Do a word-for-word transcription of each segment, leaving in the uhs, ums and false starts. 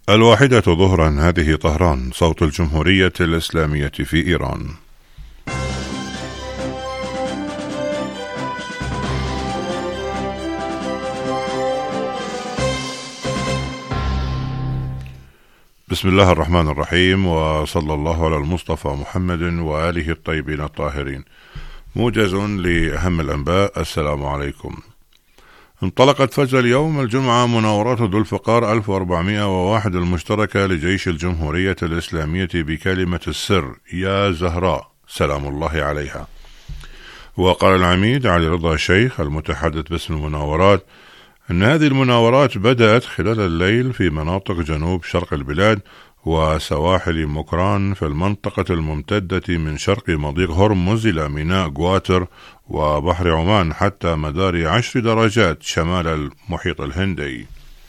الواحدة ظهرا، هذه طهران، صوت الجمهورية الإسلامية في إيران. بسم الله الرحمن الرحيم، وصلى الله على المصطفى محمد وآله الطيبين الطاهرين. موجز لأهم الأنباء. السلام عليكم. انطلقت فجر اليوم الجمعة مناورات ذو الفقار ألف وأربعمائة وواحد المشتركة لجيش الجمهورية الإسلامية بكلمة السر يا زهراء سلام الله عليها. وقال العميد علي رضا الشيخ المتحدث باسم المناورات أن هذه المناورات بدأت خلال الليل في مناطق جنوب شرق البلاد وسواحل مكران في المنطقة الممتدة من شرق مضيق هرمز إلى ميناء جواتر وبحر عمان حتى مدار عشر درجات شمال المحيط الهندي.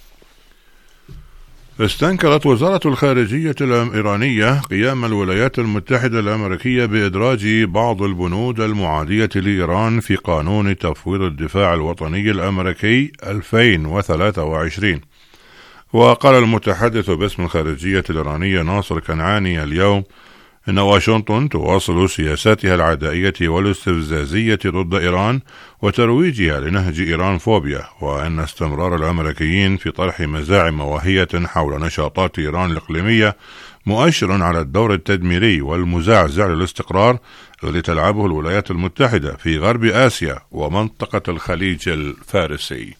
استنكرت وزارة الخارجية الإيرانية قيام الولايات المتحدة الأمريكية بإدراج بعض البنود المعادية لإيران في قانون تفويض الدفاع الوطني الأمريكي ألفين وثلاثة وعشرين. وقال المتحدث باسم الخارجية الإيرانية ناصر كنعاني اليوم إن واشنطن تواصل سياساتها العدائية والاستفزازية ضد إيران وترويجها لنهج إيران فوبيا، وأن استمرار الأمريكيين في طرح مزاعم واهية حول نشاطات إيران الإقليمية مؤشر على الدور التدميري والمزعزع للاستقرار الذي تلعبه الولايات المتحدة في غرب آسيا ومنطقة الخليج الفارسي.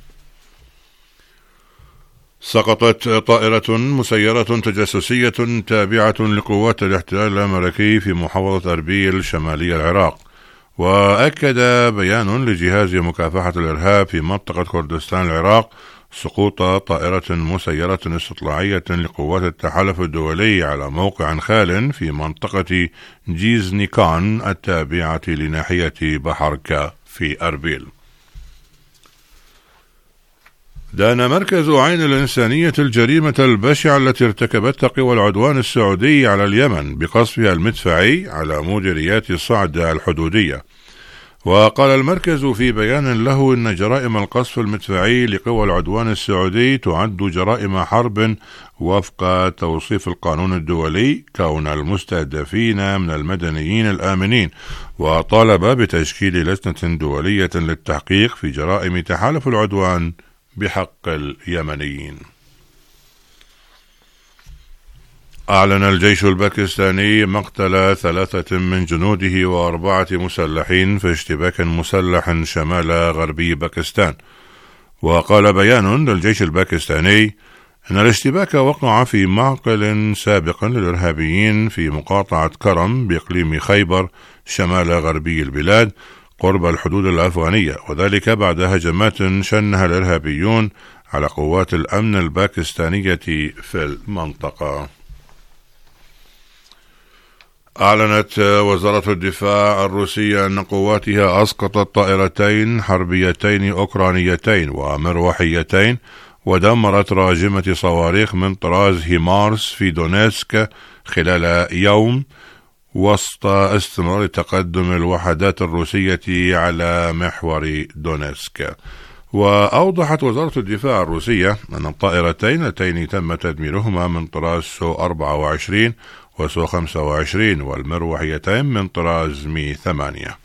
سقطت طائرة مسيرة تجسسية تابعة لقوات الاحتلال الأمريكي في محافظة أربيل شمالي العراق. وأكد بيان لجهاز مكافحة الإرهاب في منطقة كردستان العراق سقوط طائرة مسيرة استطلاعية لقوات التحالف الدولي على موقع خال في منطقة جيزنيكان التابعة لناحية بحركة في أربيل. دان مركز عين الإنسانية الجريمة البشعة التي ارتكبتها قوى العدوان السعودي على اليمن بقصفها المدفعي على مديريات صعدة الحدودية. وقال المركز في بيان له إن جرائم القصف المدفعي لقوى العدوان السعودي تعد جرائم حرب وفق توصيف القانون الدولي كون المستهدفين من المدنيين الآمنين، وطالب بتشكيل لجنة دولية للتحقيق في جرائم تحالف العدوان بحق اليمنيين. أعلن الجيش الباكستاني مقتل ثلاثة من جنوده وأربعة مسلحين في اشتباك مسلح شمال غربي باكستان. وقال بيان للجيش الباكستاني أن الاشتباك وقع في معقل سابق للإرهابيين في مقاطعة كرم بإقليم خيبر شمال غربي البلاد قرب الحدود الأفغانية، وذلك بعد هجمات شنها الإرهابيون على قوات الأمن الباكستانية في المنطقة. أعلنت وزارة الدفاع الروسية أن قواتها أسقطت طائرتين حربيتين أوكرانيتين ومروحيتين ودمرت راجمة صواريخ من طراز هيمارس في دونيتسك خلال يوم وسط استمرار تقدم الوحدات الروسية على محور دونيتسك. وأوضحت وزارة الدفاع الروسية أن الطائرتين اللتين تم تدميرهما من طراز سو أربعة وعشرين وسو خمسة وعشرين والمروحيتين من طراز مي ثمانية.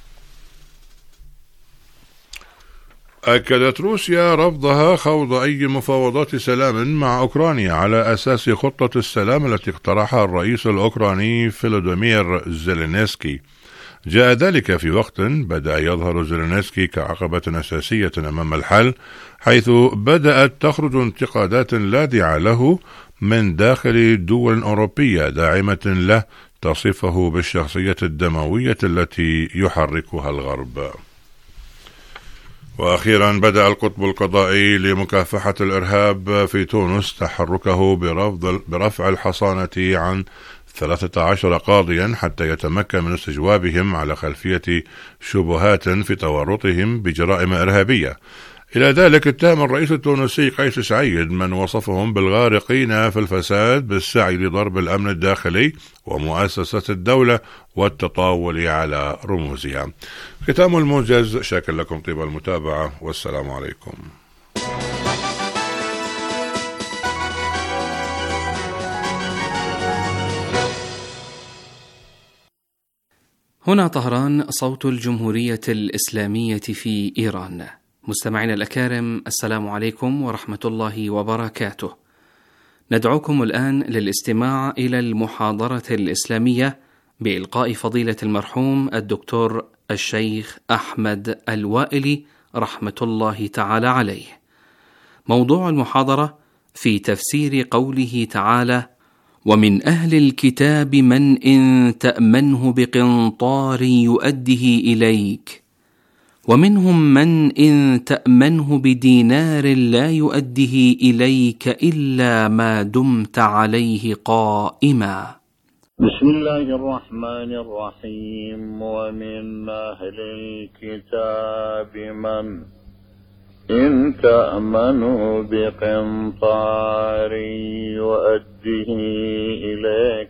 أكدت روسيا رفضها خوض أي مفاوضات سلام مع أوكرانيا على أساس خطة السلام التي اقترحها الرئيس الأوكراني فلوديمير زيلينسكي. جاء ذلك في وقت بدأ يظهر زيلينسكي كعقبة أساسية أمام الحل، حيث بدأت تخرج انتقادات لاذعة له من داخل دول أوروبية داعمة له تصفه بالشخصية الدموية التي يحركها الغرب. وأخيرا بدأ القطب القضائي لمكافحة الإرهاب في تونس تحركه برفع الحصانة عن ثلاثة عشر قاضيا حتى يتمكن من استجوابهم على خلفية شبهات في تورطهم بجرائم إرهابية. إلى ذلك اتهم الرئيس التونسي قيس سعيد من وصفهم بالغارقين في الفساد بالسعي لضرب الأمن الداخلي ومؤسسات الدولة والتطاول على رموزها. ختام الموجز، شاكر لكم طيب المتابعة والسلام عليكم. هنا طهران، صوت الجمهورية الإسلامية في إيران. مستمعينا الأكارم، السلام عليكم ورحمة الله وبركاته. ندعوكم الآن للاستماع إلى المحاضرة الإسلامية بإلقاء فضيلة المرحوم الدكتور الشيخ أحمد الوائلي رحمة الله تعالى عليه. موضوع المحاضرة في تفسير قوله تعالى: ومن أهل الكتاب من إن تأمنه بقنطار يؤده إليك، ومنهم من إن تأمنه بدينار لا يؤده إليك إلا ما دمت عليه قائما. بسم الله الرحمن الرحيم. ومن أهل الكتاب من إن تأمنه بقنطار يؤده إليك،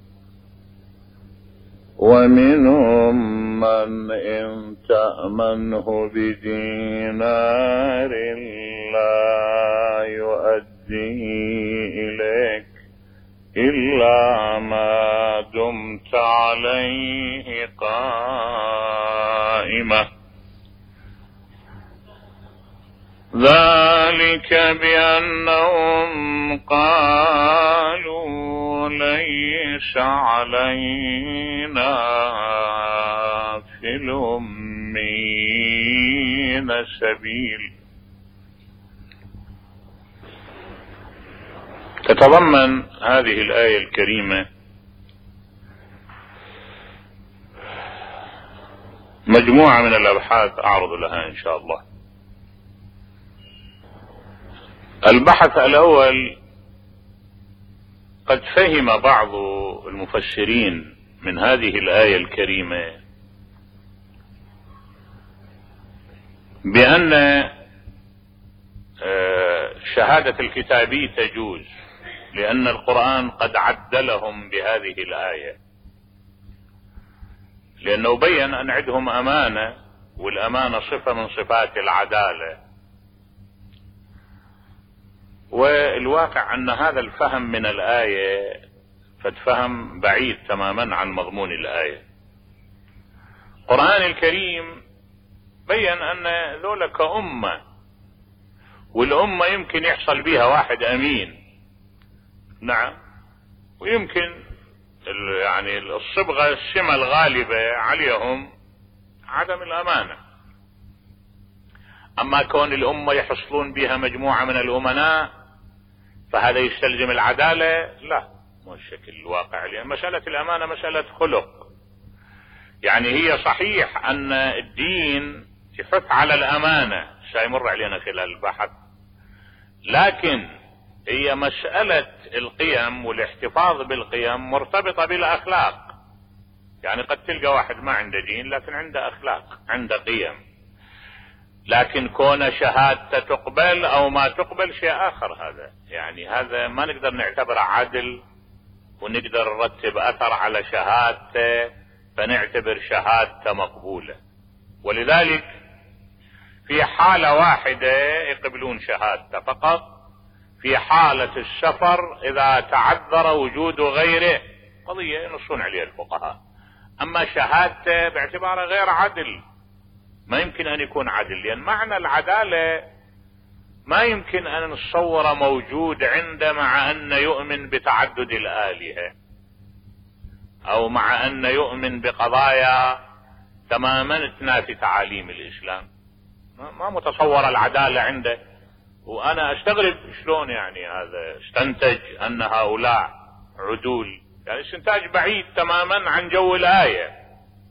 ومنهم من إن تأمنه بدينار لا يؤده إليك إلا ما دمت عليه قائمة. ذلك بأنهم قالوا ليس علينا في الأمين سبيل. تتضمن هذه الآية الكريمة مجموعة من الأبحاث أعرض لها إن شاء الله. البحث الأول: قد فهم بعض المفسرين من هذه الآية الكريمة بأن شهادة الكتابي تجوز، لأن القرآن قد عدلهم بهذه الآية، لأنه بين أن عندهم أمانة، والأمانة صفة من صفات العدالة. والواقع أن هذا الفهم من الآية فالفهم بعيد تماما عن مضمون الآية. القرآن الكريم بين أن ذلك أمة، والأمة يمكن يحصل بها واحد أمين، نعم، ويمكن يعني الصبغة السمة الغالبة عليهم عدم الأمانة. أما كون الأمة يحصلون بها مجموعة من الأمناء فهذا يستلزم العدالة؟ لا، مو الشكل الواقع، لأن مسألة الأمانة مسألة خلق. يعني هي صحيح أن الدين يحث على الأمانة، سيمر علينا خلال البحث، لكن هي مسألة القيم والاحتفاظ بالقيم مرتبطة بالأخلاق. يعني قد تلقى واحد ما عنده دين لكن عنده أخلاق، عنده قيم، لكن كون شهادته تقبل أو ما تقبل شيء آخر. هذا يعني هذا ما نقدر نعتبره عدل ونقدر نرتب أثر على شهادته فنعتبر شهادته مقبولة. ولذلك في حالة واحدة يقبلون شهادته فقط، في حالة السفر إذا تعذر وجود غيره قضية ينصون عليها الفقهاء. أما شهادته باعتباره غير عدل ما يمكن أن يكون عدل، لأن معنى العدالة ما يمكن أن نتصور موجود عنده مع أن يؤمن بتعدد الآلهة، أو مع أن يؤمن بقضايا تماما تنافي تعاليم الإسلام. ما متصور العدالة عنده. وأنا أستغرب شلون يعني هذا استنتج أن هؤلاء عدول، يعني استنتاج بعيد تماما عن جو الآية.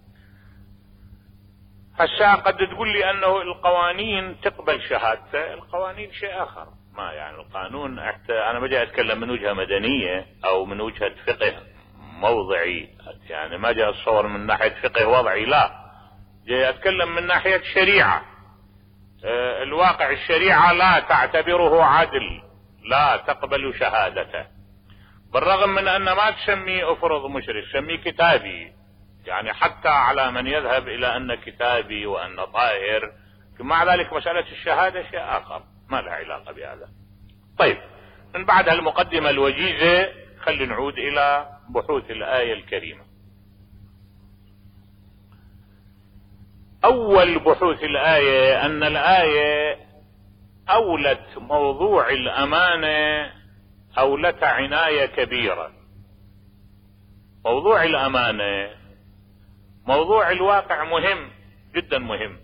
هسا قد تقول لي أنه القوانين تقبل شهادته، القوانين شيء آخر. ما يعني القانون، أنا بجي أتكلم من وجهة مدنية أو من وجهة فقه موضعي، يعني ما جاء أتصور من ناحية فقه وضعي، لا، جاي أتكلم من ناحية شريعة. أه الواقع الشريعة لا تعتبره عدل، لا تقبل شهادته، بالرغم من أن ما تسميه أفرض مشرك، تسميه كتابي. يعني حتى على من يذهب إلى أن كتابي وأن طاهر، مع ذلك مسألة الشهادة شيء آخر ما لها علاقة بهذا. طيب، من بعد هالمقدمة الوجيزة خلي نعود إلى بحوث الآية الكريمة. أول بحوث الآية أن الآية أولت موضوع الأمانة أولت عناية كبيرة. موضوع الأمانة موضوع الواقع مهم جدا مهم،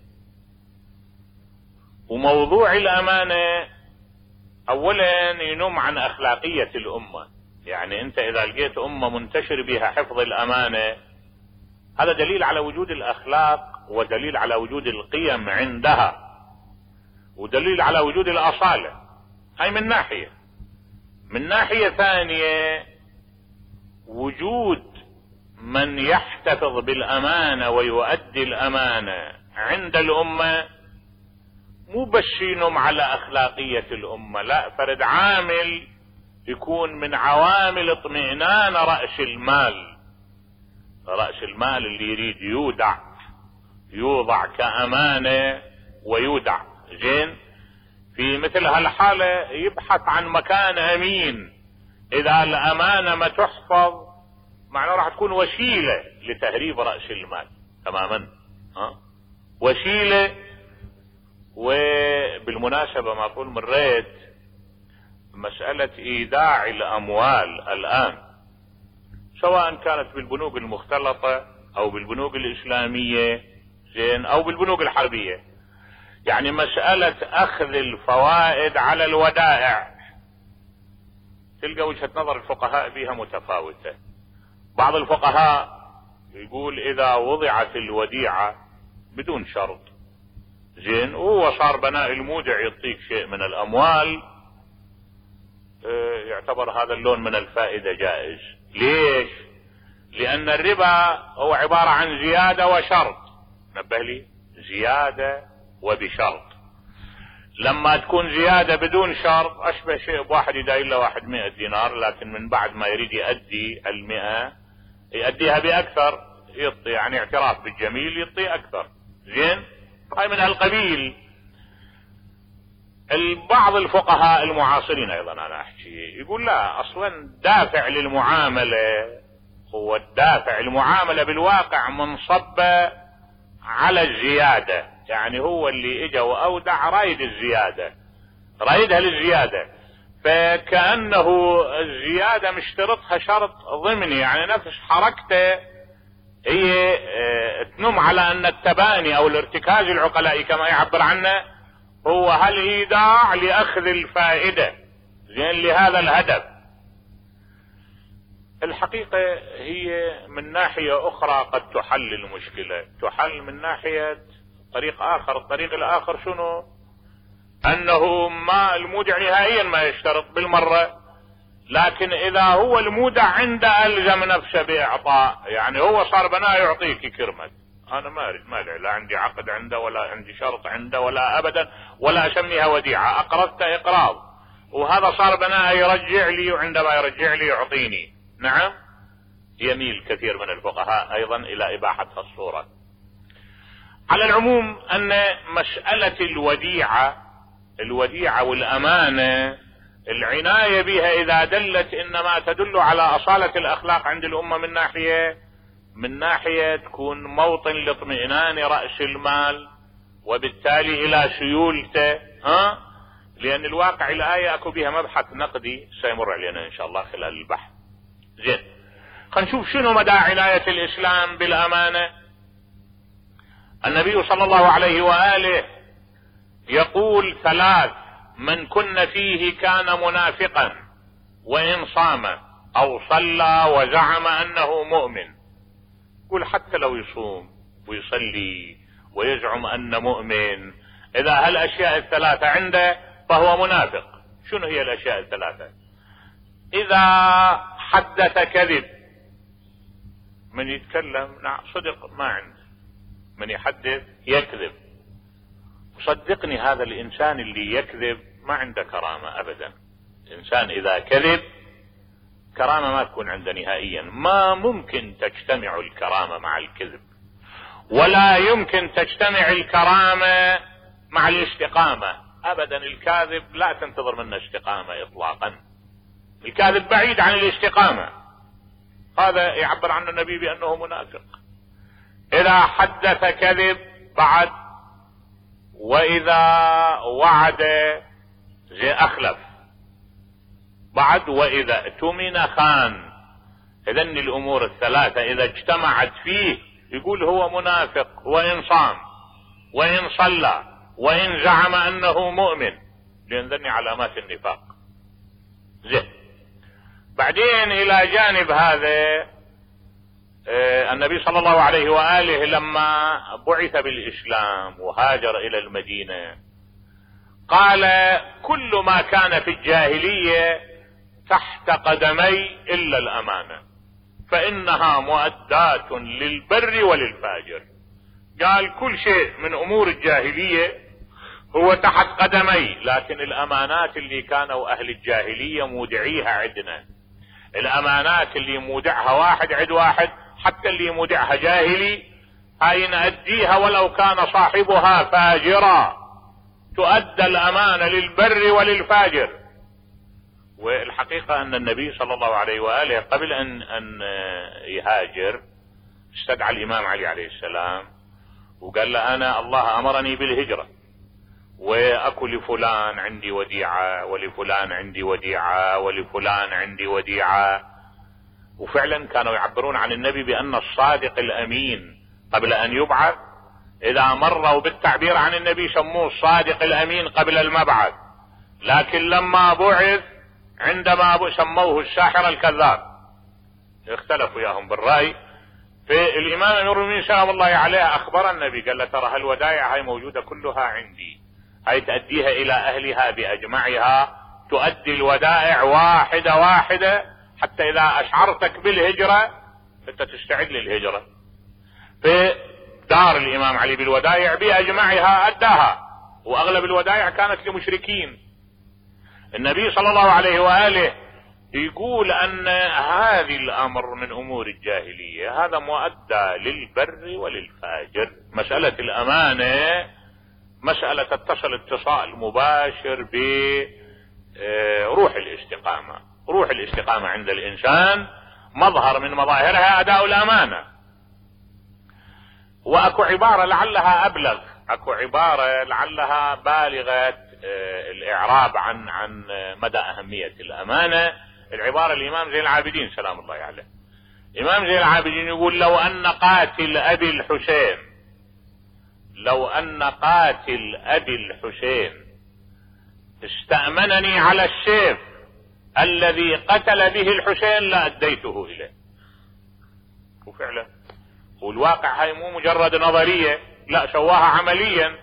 وموضوع الأمانة أولا ينم عن أخلاقية الأمة. يعني أنت إذا لقيت أمة منتشر بها حفظ الأمانة هذا دليل على وجود الأخلاق ودليل على وجود القيم عندها ودليل على وجود الأصالة. هاي من ناحية. من ناحية ثانية وجود من يحتفظ بالأمانة ويؤدي الأمانة عند الأمة مو بس ينم على أخلاقية الأمة، لا، فرد عامل يكون من عوامل اطمئنان رأس المال. رأس المال اللي يريد يودع يوضع كأمانة ويودع زين، في مثل هالحالة يبحث عن مكان أمين. إذا الأمانة ما تحفظ معناه راح تكون وسيلة لتهريب رأس المال تماما، ها؟ وسيلة. وبالمناسبة ما أقول مريت مسألة إيداع الأموال الآن سواء كانت بالبنوك المختلطة أو بالبنوك الإسلامية زين أو بالبنوك الحربية، يعني مسألة أخذ الفوائد على الودائع تلقى وجهة نظر الفقهاء بها متفاوتة. بعض الفقهاء يقول إذا وضعت الوديعة بدون شرط زين وهو صار بناء المودع يعطيك شيء من الأموال يعتبر هذا اللون من الفائدة جائز. ليش؟ لأن الربا هو عبارة عن زيادة وشرط. نبه لي، زيادة وبشرط. لما تكون زيادة بدون شرط أشبه شيء بواحد يداين له واحد مئة دينار، لكن من بعد ما يريد يؤدي المئة يؤديها بأكثر، يعطي يعني اعتراف بالجميل يعطي أكثر زين. هاي من هالقبيل. بعض الفقهاء المعاصرين أيضا أنا أحكي يقول لا، أصلا دافع للمعاملة هو الدافع المعاملة بالواقع منصب على الزيادة، يعني هو اللي اجا وأودع رايد الزيادة رايدها للزيادة، فكأنه الزيادة مشترطها شرط ضمني، يعني نفس حركته هي تنم على أن التباني أو الارتكاز العقلائي كما يعبر عنه هو هالإيداع لأخذ الفائدة زين لهذا الهدف. الحقيقة هي من ناحية أخرى قد تحل المشكلة، تحل من ناحية طريق آخر. الطريق الآخر شنو؟ أنه ما المودع نهائيا ما يشترط بالمرة، لكن إذا هو المودع عنده ألزم نفسه بإعطاء، يعني هو صار بناء يعطيك يكرمك، أنا ما أريد ما لا عندي عقد عنده ولا عندي شرط عنده ولا أبدا ولا أسميها وديعة، أقرضت إقراض وهذا صار بناء يرجع لي، وعندما يرجع لي يعطيني. نعم، يميل كثير من الفقهاء أيضا إلى إباحة الصورة. على العموم أن مسألة الوديعة الوديعة والأمانة العناية بها إذا دلت إنما تدل على أصالة الأخلاق عند الأمة من ناحية من ناحية تكون موطن لاطمئنان رأس المال وبالتالي إلى سيولته، ها؟ لأن الواقع الآية أكو بها مبحث نقدي سيمر علينا إن شاء الله خلال البحث. زين، خلينا نشوف شنو مدى عناية الإسلام بالأمانة. النبي صلى الله عليه وآله يقول ثلاث من كن فيه كان منافقا وإن صام أو صلى وزعم أنه مؤمن. يقول حتى لو يصوم ويصلي ويزعم أنه مؤمن، إذا هالأشياء الثلاثة عنده فهو منافق. شنو هي الأشياء الثلاثة؟ إذا حدث كذب، من يتكلم نعم صدق ما عنده، من يحدث يكذب. صدقني هذا الإنسان اللي يكذب ما عنده كرامة أبدا. الإنسان إذا كذب كرامة ما تكون عنده نهائيا، ما ممكن تجتمع الكرامة مع الكذب، ولا يمكن تجتمع الكرامة مع الاستقامة أبدا. الكاذب لا تنتظر منه استقامة إطلاقا، الكاذب بعيد عن الاستقامة. هذا يعبر عنه النبي بأنه منافق. إذا حدث كذب بعد وإذا وعد زي أخلف، بعد وإذا اؤتمن خان. إذن الأمور الثلاثة إذا اجتمعت فيه يقول هو منافق، وإن صام وإن صلى وإن زعم أنه مؤمن، لأن ذني علامات النفاق. زين. بعدين إلى جانب هذا النبي صلى الله عليه وآله لما بعث بالإسلام وهاجر إلى المدينة قال كل ما كان في الجاهلية تحت قدمي إلا الأمانة فإنها مؤدات للبر وللفاجر. قال كل شيء من أمور الجاهلية هو تحت قدمي، لكن الأمانات اللي كانوا أهل الجاهلية مودعيها عندنا، الأمانات اللي مودعها واحد عد واحد، حتى اللي مودعها جاهلي هاي نأديها ولو كان صاحبها فاجرا، تؤدى الأمانة للبر وللفاجر. والحقيقة أن النبي صلى الله عليه وآله قبل أن, أن يهاجر استدعى الإمام علي عليه السلام وقال له أنا الله أمرني بالهجرة، وأكو لفلان عندي وديعة ولفلان عندي وديعة ولفلان عندي وديعة. وفعلا كانوا يعبرون عن النبي بأن الصادق الأمين قبل أن يبعث، إذا مروا بالتعبير عن النبي سموه الصادق الأمين قبل المبعث، لكن لما بعث عندما سموه الساحر الكذاب. اختلفوا ياهم بالرأي. فالإمام أمير المؤمنين سلام الله عليه أخبر النبي قال له ترى هالودائع هاي موجودة كلها عندي، هاي تأديها إلى أهلها بأجمعها، تؤدي الودائع واحدة واحدة حتى إذا أشعرتك بالهجرة أنت تستعد للهجرة. فدار الإمام علي بالودائع بأجمعها أداها، وأغلب الودائع كانت لمشركين. النبي صلى الله عليه وآله يقول أن هذه الأمر من أمور الجاهلية، هذا مؤدى للبر وللفاجر. مسألة الأمانة مسألة تتصل اتصال مباشر بروح الاستقامة. روح الاستقامة عند الإنسان مظهر من مظاهرها أداء الأمانة. وأكو عبارة لعلها أبلغ، أكو عبارة لعلها بالغة الإعراب عن عن مدى أهمية الأمانة. العبارة الإمام زين العابدين سلام الله عليه، إمام زين العابدين يقول لو أن قاتل أبي الحسين لو أن قاتل أبي الحسين استأمنني على السيف الذي قتل به الحسين لأديته إليه. وفعلا والواقع هاي مو مجرد نظرية، لا سواها عمليا،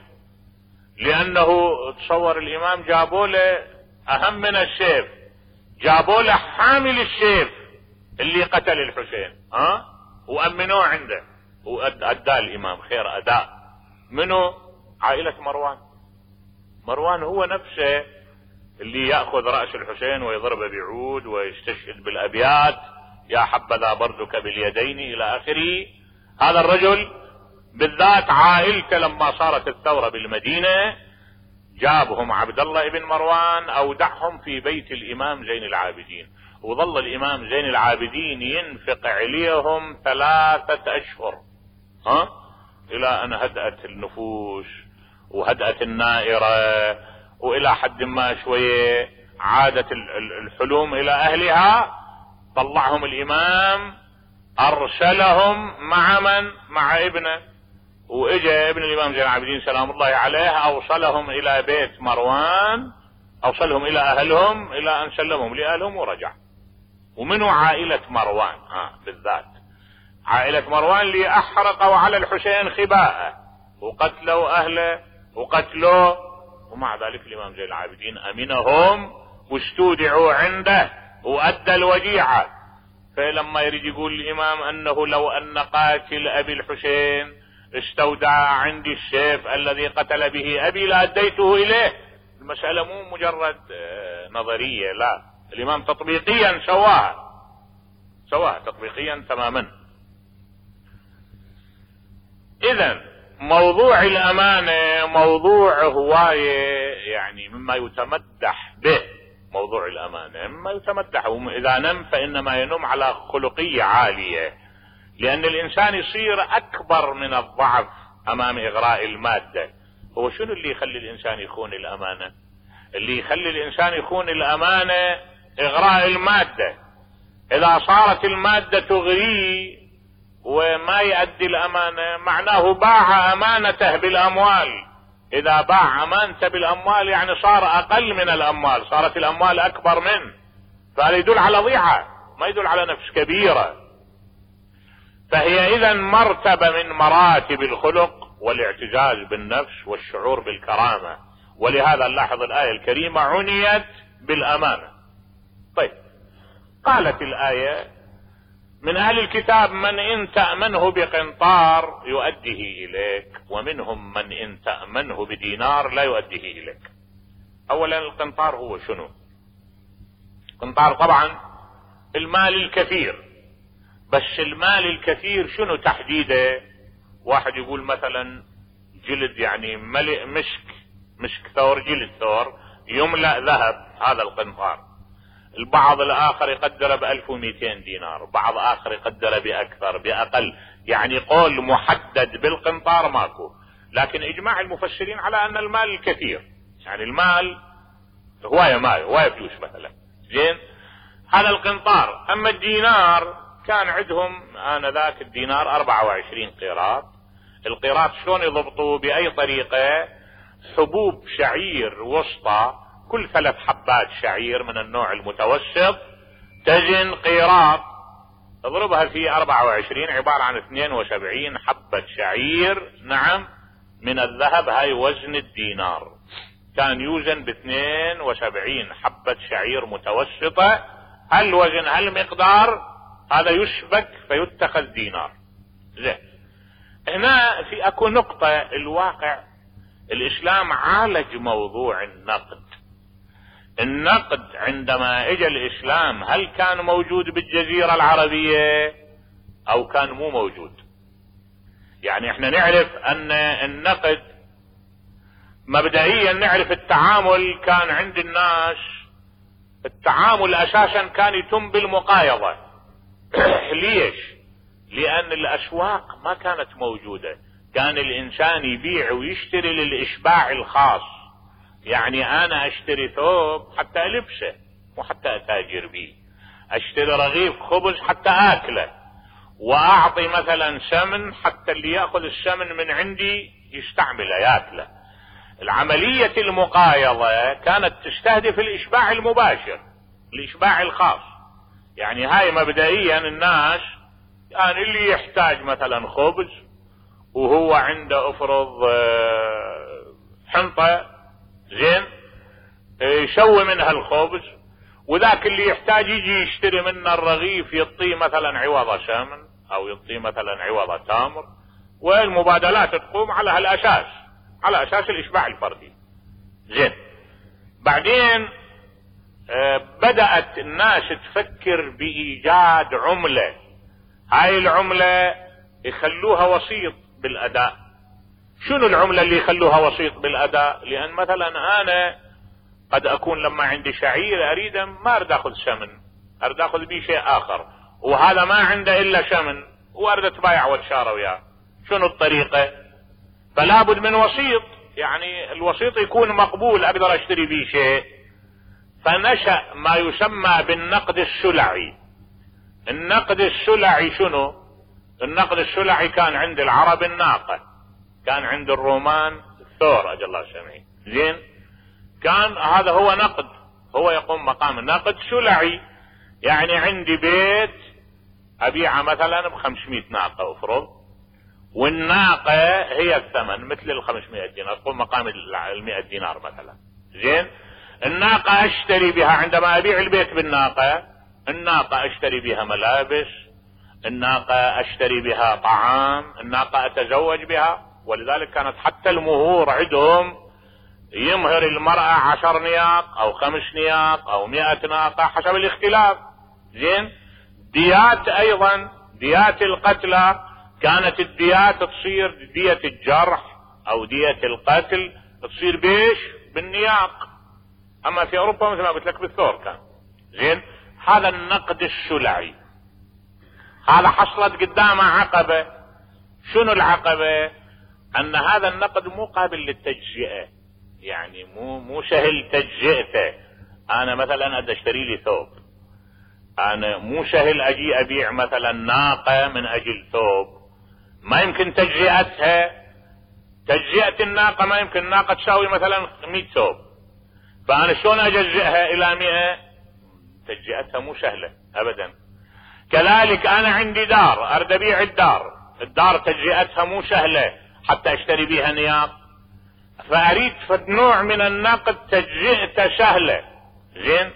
لأنه تصور الإمام جابوا له أهم من السيف، جابوا له حامل السيف اللي قتل الحسين ها وأمنوه عنده وأدى الإمام خير أداء. منو؟ عائلة مروان. مروان هو نفسه اللي يأخذ رأس الحسين ويضربه بعود ويستشهد بالأبيات يا حبذا بردك باليدين إلى آخره. هذا الرجل بالذات عائلته لما صارت الثورة بالمدينة جابهم عبد الله ابن مروان أودعهم في بيت الإمام زين العابدين، وظل الإمام زين العابدين ينفق عليهم ثلاثة أشهر ها إلى أن هدأت النفوس وهدأت النائرة، وإلى حد ما شوية عادت الحلوم إلى أهلها. طلعهم الإمام أرسلهم مع من؟ مع ابنه، وإجا ابن الإمام زين العابدين سلام الله عليه أوصلهم إلى بيت مروان، أوصلهم إلى أهلهم إلى أن سلمهم لأهلهم ورجع. ومنو؟ عائلة مروان آه بالذات، عائلة مروان اللي أحرقوا على الحسين خباءه وقتلوا أهله وقتلوه، ومع ذلك الإمام زين العابدين أمنهم واستودعوا عنده وأدى الوديعة. فلما يريد يقول الإمام أنه لو أن قاتل أبي الحسين استودع عندي السيف الذي قتل به أبي لأديته إليه، المسألة مو مجرد نظرية، لا، الإمام تطبيقيا سواها سواها تطبيقيا تماما. إذن موضوع الأمانة موضوع هواية يعني مما يتمدح به. موضوع الأمانة مما يتمدح، إذا نم فإنما ينم على خلقية عالية، لأن الإنسان يصير أكبر من الضعف امام اغراء المادة. هو شنو اللي يخلي الانسان يخون الامانة؟ اللي يخلي الانسان يخون الامانة اغراء المادة. اذا صارت المادة تغريه وما يؤدي الامانة معناه باع امانته بالاموال. اذا باع امانته بالاموال يعني صار اقل من الاموال، صارت الاموال اكبر منه، فهذا يدل على ضيعة ما يدل على نفس كبيرة. فهي اذا مرتبة من مراتب الخلق والاعتزاز بالنفس والشعور بالكرامة، ولهذا نلاحظ الآية الكريمة عنيت بالأمانة. طيب قالت الآية من أهل الكتاب من إن تأمنه بقنطار يؤديه إليك ومنهم من إن تأمنه بدينار لا يؤديه إليك. أولا القنطار هو شنو؟ قنطار طبعا المال الكثير، بس المال الكثير شنو تحديده؟ واحد يقول مثلا جلد يعني ملء مشك مشك ثور، جلد ثور يملأ ذهب، هذا القنطار. البعض الآخر يقدر بألف ومئتين دينار، بعض آخر يقدر بأكثر بأقل، يعني قول محدد بالقنطار ماكو، لكن إجماع المفسرين على أن المال الكثير، يعني المال هواية مال هواية فلوس مثلا، زين هذا القنطار. أما الدينار كان عندهم آنذاك الدينار أربعة وعشرين قيراط. القيراط شلون يضبطوا؟ بأي طريقة؟ حبوب شعير وسطى، كل ثلاث حبات شعير من النوع المتوسط تزن قيراط، اضربها في أربعة وعشرين عبارة عن اثنين وسبعين حبة شعير نعم من الذهب، هاي وزن الدينار. كان يوزن باثنين وسبعين حبة شعير متوسطة، هالوزن هالمقدار هذا يشبك فيتخذ دينار. زين هنا في اكو نقطة، الواقع الاسلام عالج موضوع النقد. النقد عندما اجى الاسلام هل كان موجود بالجزيرة العربية او كان مو موجود؟ يعني احنا نعرف ان النقد مبدئيا نعرف التعامل كان عند الناس، التعامل اساسا كان يتم بالمقايضة. ليش؟ لان الاسواق ما كانت موجودة، كان الانسان يبيع ويشتري للاشباع الخاص. يعني انا اشتري ثوب حتى البسه مو حتى اتاجر به، اشتري رغيف خبز حتى اكله، واعطي مثلا سمن حتى اللي ياخذ السمن من عندي يستعمله ياكله. العملية المقايضة كانت تستهدف الاشباع المباشر، الاشباع الخاص. يعني هاي مبدئيا الناس يعني اللي يحتاج مثلا خبز وهو عنده افرض حنطة زين يسوي منها الخبز، وذاك اللي يحتاج يجي يشتري منه الرغيف يعطيه مثلا عوض سمن او يعطيه مثلا عوض تمر، والمبادلات تقوم على هالاساس، على اساس الاشباع الفردي. زين بعدين بدأت الناس تفكر بإيجاد عملة، هاي العملة يخلوها وسيط بالأداء. شنو العملة اللي يخلوها وسيط بالأداء؟ لأن مثلا أنا قد أكون لما عندي شعير أريد ما أريد أخذ سمن، أريد أخذ بيه شيء آخر، وهذا ما عنده إلا سمن وأريد أتبايع واتشارى وياه، شنو الطريقة؟ فلا بد من وسيط، يعني الوسيط يكون مقبول أقدر أشتري بيه شيء. فنشأ ما يسمى بالنقد السلعي. النقد السلعي شنو؟ النقد السلعي كان عند العرب الناقة، كان عند الرومان الثور اجل الله سمعي، زين كان هذا هو نقد، هو يقوم مقام النقد سلعي. يعني عندي بيت ابيعه مثلا بخمسمائة ناقة افرض، والناقة هي الثمن مثل الخمسمائة دينار، تقوم مقام المائة دينار مثلا. زين الناقة اشتري بها عندما ابيع البيت بالناقة، الناقة اشتري بها ملابس، الناقة اشتري بها طعام، الناقة اتزوج بها. ولذلك كانت حتى المهور عندهم يمهر المرأة عشر نياق او خمس نياق او مئة ناقة حسب الاختلاف. زين ديات ايضا، ديات القتلى كانت الديات تصير دية الجرح او دية القتل تصير بيش بالنياق، اما في اوروبا مثل ما قلت لك بالثور كان. زين هذا النقد السلعي. هذا حصلت قدامه عقبة. شنو العقبة؟ أن هذا النقد مو قابل للتجزئة، يعني مو مو سهل تجزئته. أنا مثلا أدى أشتري لي ثوب، أنا مو سهل أجي أبيع مثلا ناقة من أجل ثوب، ما يمكن تجزئتها. تجزئة الناقة ما يمكن، الناقة تساوي مثلا مئة ثوب، فأنا شلون أجزئها إلى مئة؟ تجزئتها مو سهلة أبدا. كذلك أنا عندي دار أريد أبيع الدار، الدار تجزئتها مو سهلة حتى أشتري بها نياق، فأريد نوع من النقد تجزئته سهلة. زين،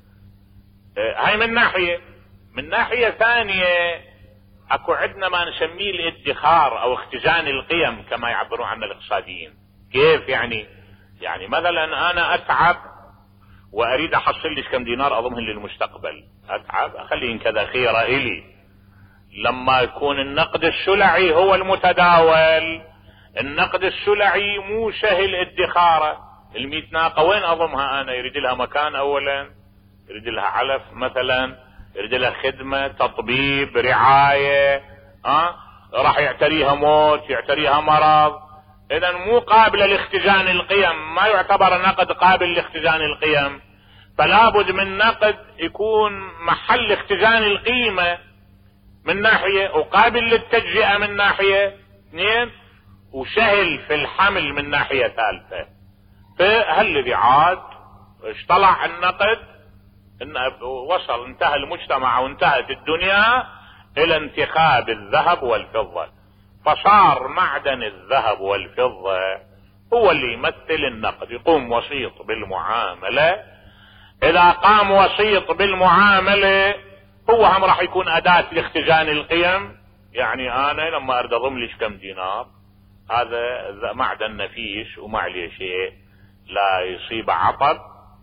هاي من ناحية. من ناحية ثانية اكو عندنا ما نسميه الادخار او اختزان القيم كما يعبرون عنه الاقتصاديين. كيف يعني؟ يعني مثلا انا اتعب واريد احصل لي كم دينار اضمهن للمستقبل، اتعب اخليهن كذا خيرة الي. لما يكون النقد السلعي هو المتداول، النقد السلعي مو سهل ادخاره. المئة ناقة وين اضمها انا؟ يريد لها مكان اولا، يريد لها علف مثلا، يريد لها خدمة، تطبيب، رعاية، أه؟ راح يعتريها موت، يعتريها مرض. اذا مو قابلة لاختزان القيم، ما يعتبر نقد قابل لاختزان القيم. فلا بد من نقد يكون محل اختزان القيمة من ناحية، وقابل للتجزئة من ناحية اثنين، وسهل في الحمل من ناحية ثالثة. فهالذي عاد اشطلع النقد، إن وصل انتهى المجتمع وانتهت الدنيا الى انتخاب الذهب والفضة، فصار معدن الذهب والفضة هو اللي يمثل النقد. يقوم وسيط بالمعاملة، اذا قام وسيط بالمعاملة هو هم راح يكون اداة لاختزان القيم. يعني انا لما اريد اضم لي كم دينار، هذا معدن نفيس وما عليه شيء، لا يصيب عطب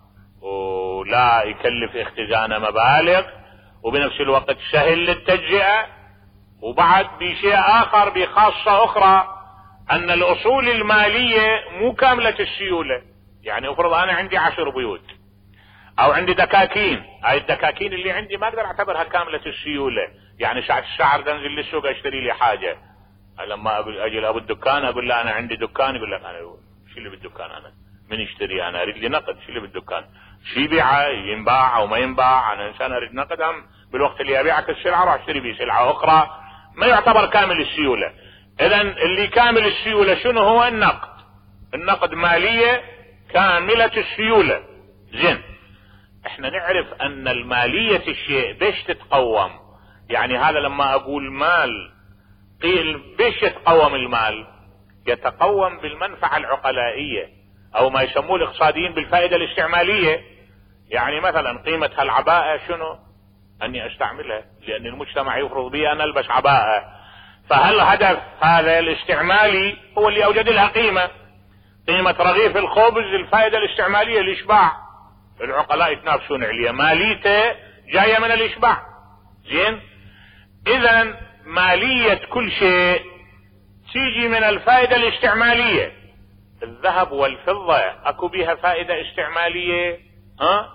ولا يكلف اختزانه مبالغ، وبنفس الوقت سهل للتجزئة. وبعد بشيء اخر بخاصة اخرى، ان الاصول المالية مو كاملة السيولة. يعني افرض انا عندي عشر بيوت او عندي دكاكين، هاي الدكاكين اللي عندي ما اقدر اعتبرها كاملة السيولة. يعني ساعة الشهر انزل للسوق اشتري لي حاجة، لما اجي لابو الدكان اقول له انا عندي دكان، يقول لك انا شو اللي بالدكان، انا من يشتري، انا اريد لي نقد، شو اللي بالدكان، شو يبيع ينباع او ما ينباع، انا انسان اريد نقد، هم بالوقت اللي ابيعك السلعة راح اشتري بيه سلعة اخرى، ما يعتبر كامل السيولة. اذا اللي كامل السيولة شنو هو؟ النقد. النقد مالية كاملة السيولة. زين، احنا نعرف ان المالية الشيء بيش تتقوم. يعني هذا لما اقول مال، قيل بيش يتقوم المال؟ يتقوم بالمنفعة العقلائية او ما يسموه الاقتصاديين بالفائدة الاستعمالية. يعني مثلا قيمة هالعباءة شنو؟ اني استعملها، لان المجتمع يفرض بي ان البس عباءة، فهل هدف هذا الاستعمالي هو اللي اوجد لها قيمة. قيمة رغيف الخبز الفائدة الاستعمالية الاشباع، العقلاء يتنافسون عليها، ماليته جاية من الاشباع. زين، اذا مالية كل شيء تيجي من الفائدة الاستعمالية. الذهب والفضة اكو بيها فائدة استعمالية؟ ها؟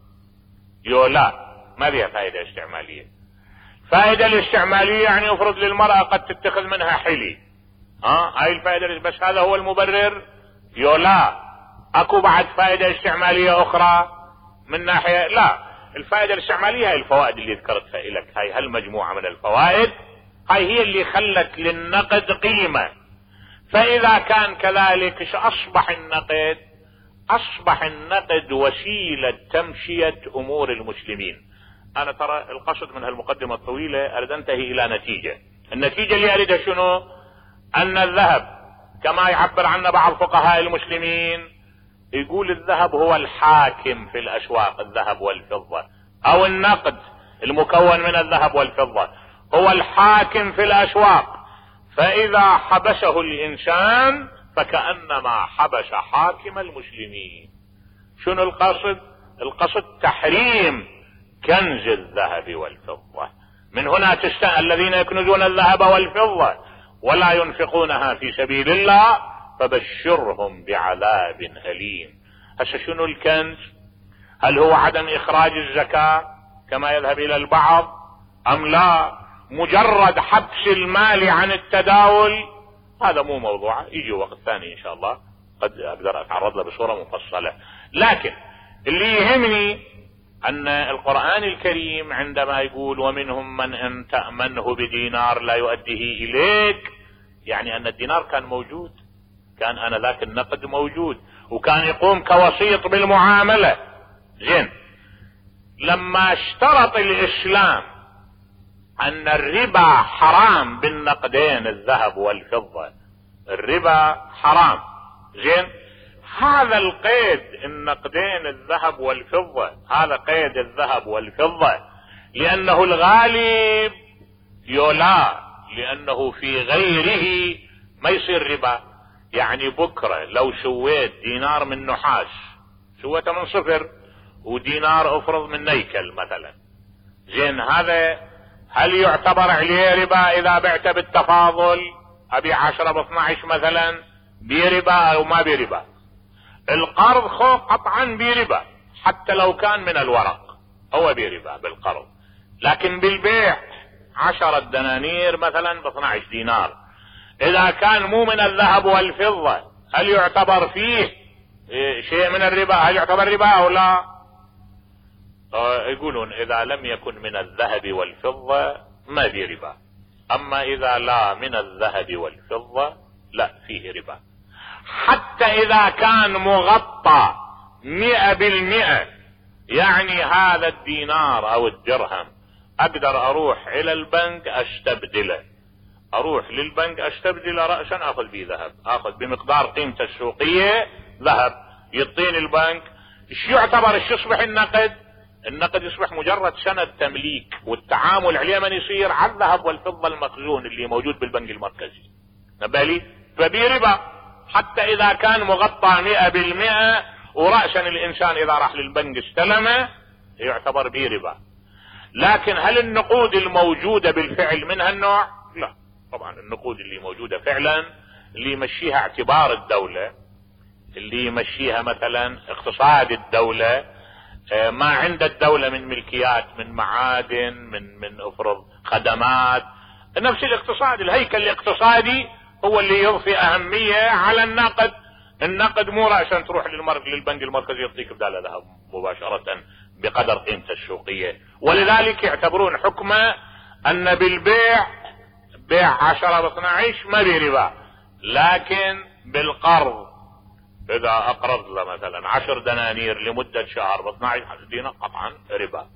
يو لا، ما بيها فائدة استعمالية. فائدة الاستعمالية يعني افرض للمرأة قد تتخذ منها حلي، ها؟ هاي الفائدة، بس هذا هو المبرر؟ يو لا، اكو بعد فائدة استعمالية اخرى من ناحية؟ لا، الفائدة الاستعمالية هاي الفوائد اللي ذكرتها لك، هاي هالمجموعة من الفوائد هاي هي اللي خلت للنقد قيمة. فاذا كان كذلك ايش اصبح النقد؟ اصبح النقد وسيلة تمشية امور المسلمين. انا ترى القصد من هالمقدمة الطويلة اريد انتهي الى نتيجة. النتيجة اللي اريدها شنو؟ ان الذهب كما يعبر عنه بعض فقهاء المسلمين، يقول الذهب هو الحاكم في الاسواق، الذهب والفضة، او النقد المكون من الذهب والفضة هو الحاكم في الاسواق. فاذا حبسه الانسان فكأنما حبس حاكم المسلمين. شنو القصد؟ القصد تحريم كنز الذهب والفضة. من هنا تستاء الذين يكنزون الذهب والفضة ولا ينفقونها في سبيل الله فبشرهم بعذاب أليم. هسه شنو الكنز؟ هل هو عدم إخراج الزكاة كما يذهب إلى البعض أم لا؟ مجرد حبس المال عن التداول؟ هذا مو موضوع، يجي وقت ثاني إن شاء الله قد أقدر أتعرض له بصورة مفصلة. لكن اللي يهمني أن القرآن الكريم عندما يقول ومنهم من إن تأمنه بدينار لا يؤديه إليك، يعني أن الدينار كان موجود، كان آنذاك النقد موجود وكان يقوم كوسيط بالمعاملة. زين، لما اشترط الإسلام أن الربا حرام بالنقدين الذهب والفضة، الربا حرام، زين، هذا القيد النقدين الذهب والفضة، هذا قيد الذهب والفضة لأنه الغالب يولا، لأنه في غيره ما يصير ربا. يعني بكرة لو سويت دينار من نحاس سويته من صفر ودينار افرض من نيكل مثلا، زين، هذا هل يعتبر عليه ربا اذا بعته بالتفاضل؟ ابي عشرة باثنى عشر مثلا، بربا او ما بربا؟ القرض خو قطعا بربا حتى لو كان من الورق، هو بربا بالقرض. لكن بالبيع عشرة دنانير مثلا باثنى عشر دينار، اذا كان مو من الذهب والفضة هل يعتبر فيه شيء من الربا؟ هل يعتبر ربا او لا؟ يقولون اذا لم يكن من الذهب والفضة ما في ربا، اما اذا لا من الذهب والفضة لا فيه ربا. حتى اذا كان مغطى مئة بالمئة، يعني هذا الدينار او الدرهم اقدر اروح الى البنك استبدله، اروح للبنك استبدله رأسا اخذ به ذهب، اخذ بمقدار قيمته السوقية ذهب، يعطيني البنك. ايش يعتبر؟ ايش يصبح النقد؟ النقد يصبح مجرد سند تمليك، والتعامل عليه من يصير على الذهب والفضة المخزون اللي موجود بالبنك المركزي. نبالي فبربا حتى اذا كان مغطى مئة بالمئة، ورأسا الانسان اذا راح للبنك استلمه يعتبر بربا. لكن هل النقود الموجودة بالفعل من هالنوع؟ لا طبعا. النقود اللي موجودة فعلا اللي يمشيها اعتبار الدولة، اللي يمشيها مثلا اقتصاد الدولة، ما عند الدولة من ملكيات، من معادن، من من افرض خدمات، نفس الاقتصاد، الهيكل الاقتصادي هو اللي يضفي اهمية على النقد. النقد مو رأسا تروح للبنك المركزي يعطيك بدال ذهب مباشرة بقدر قيمته السوقية. ولذلك يعتبرون حكمه ان بالبيع بيع عشرة باثنى عشر ما بربا، لكن بالقرض اذا اقرض له مثلا عشر دنانير لمدة شهر باثنى عشر دينار قطعا ربا.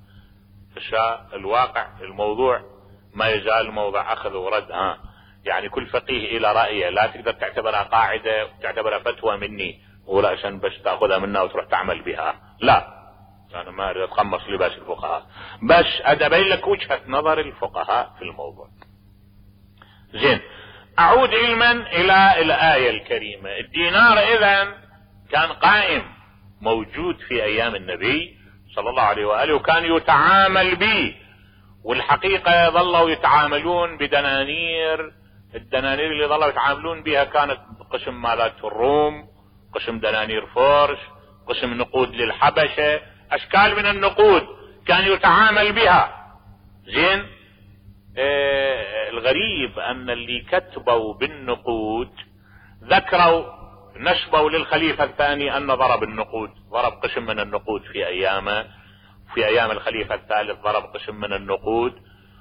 الواقع الموضوع ما يزال موضع اخذ ورد، ها يعني كل فقيه الى رأيه، لا تقدر تعتبرها قاعدة وتعتبرها فتوى مني ورأسا بس تاخذها منا وتروح تعمل بها، لا، انا ما اريد اتقمص لباس الفقهاء، بس ادبين لك وجهة نظر الفقهاء في الموضوع. زين، اعود علما الى الآية الكريمة. الدينار اذا كان قائم موجود في ايام النبي صلى الله عليه وآله، وكان يتعامل به، والحقيقة ظلوا يتعاملون بدنانير. الدنانير اللي ظلوا يتعاملون بها كانت قسم مالات الروم، قسم دنانير فورس، قسم نقود للحبشة، اشكال من النقود كان يتعامل بها. زين، آه الغريب ان اللي كتبوا بالنقود ذكروا نسبوا للخليفة الثاني ان ضرب النقود، ضرب قسم من النقود في ايامه، في ايام الخليفة الثالث ضرب قسم من النقود.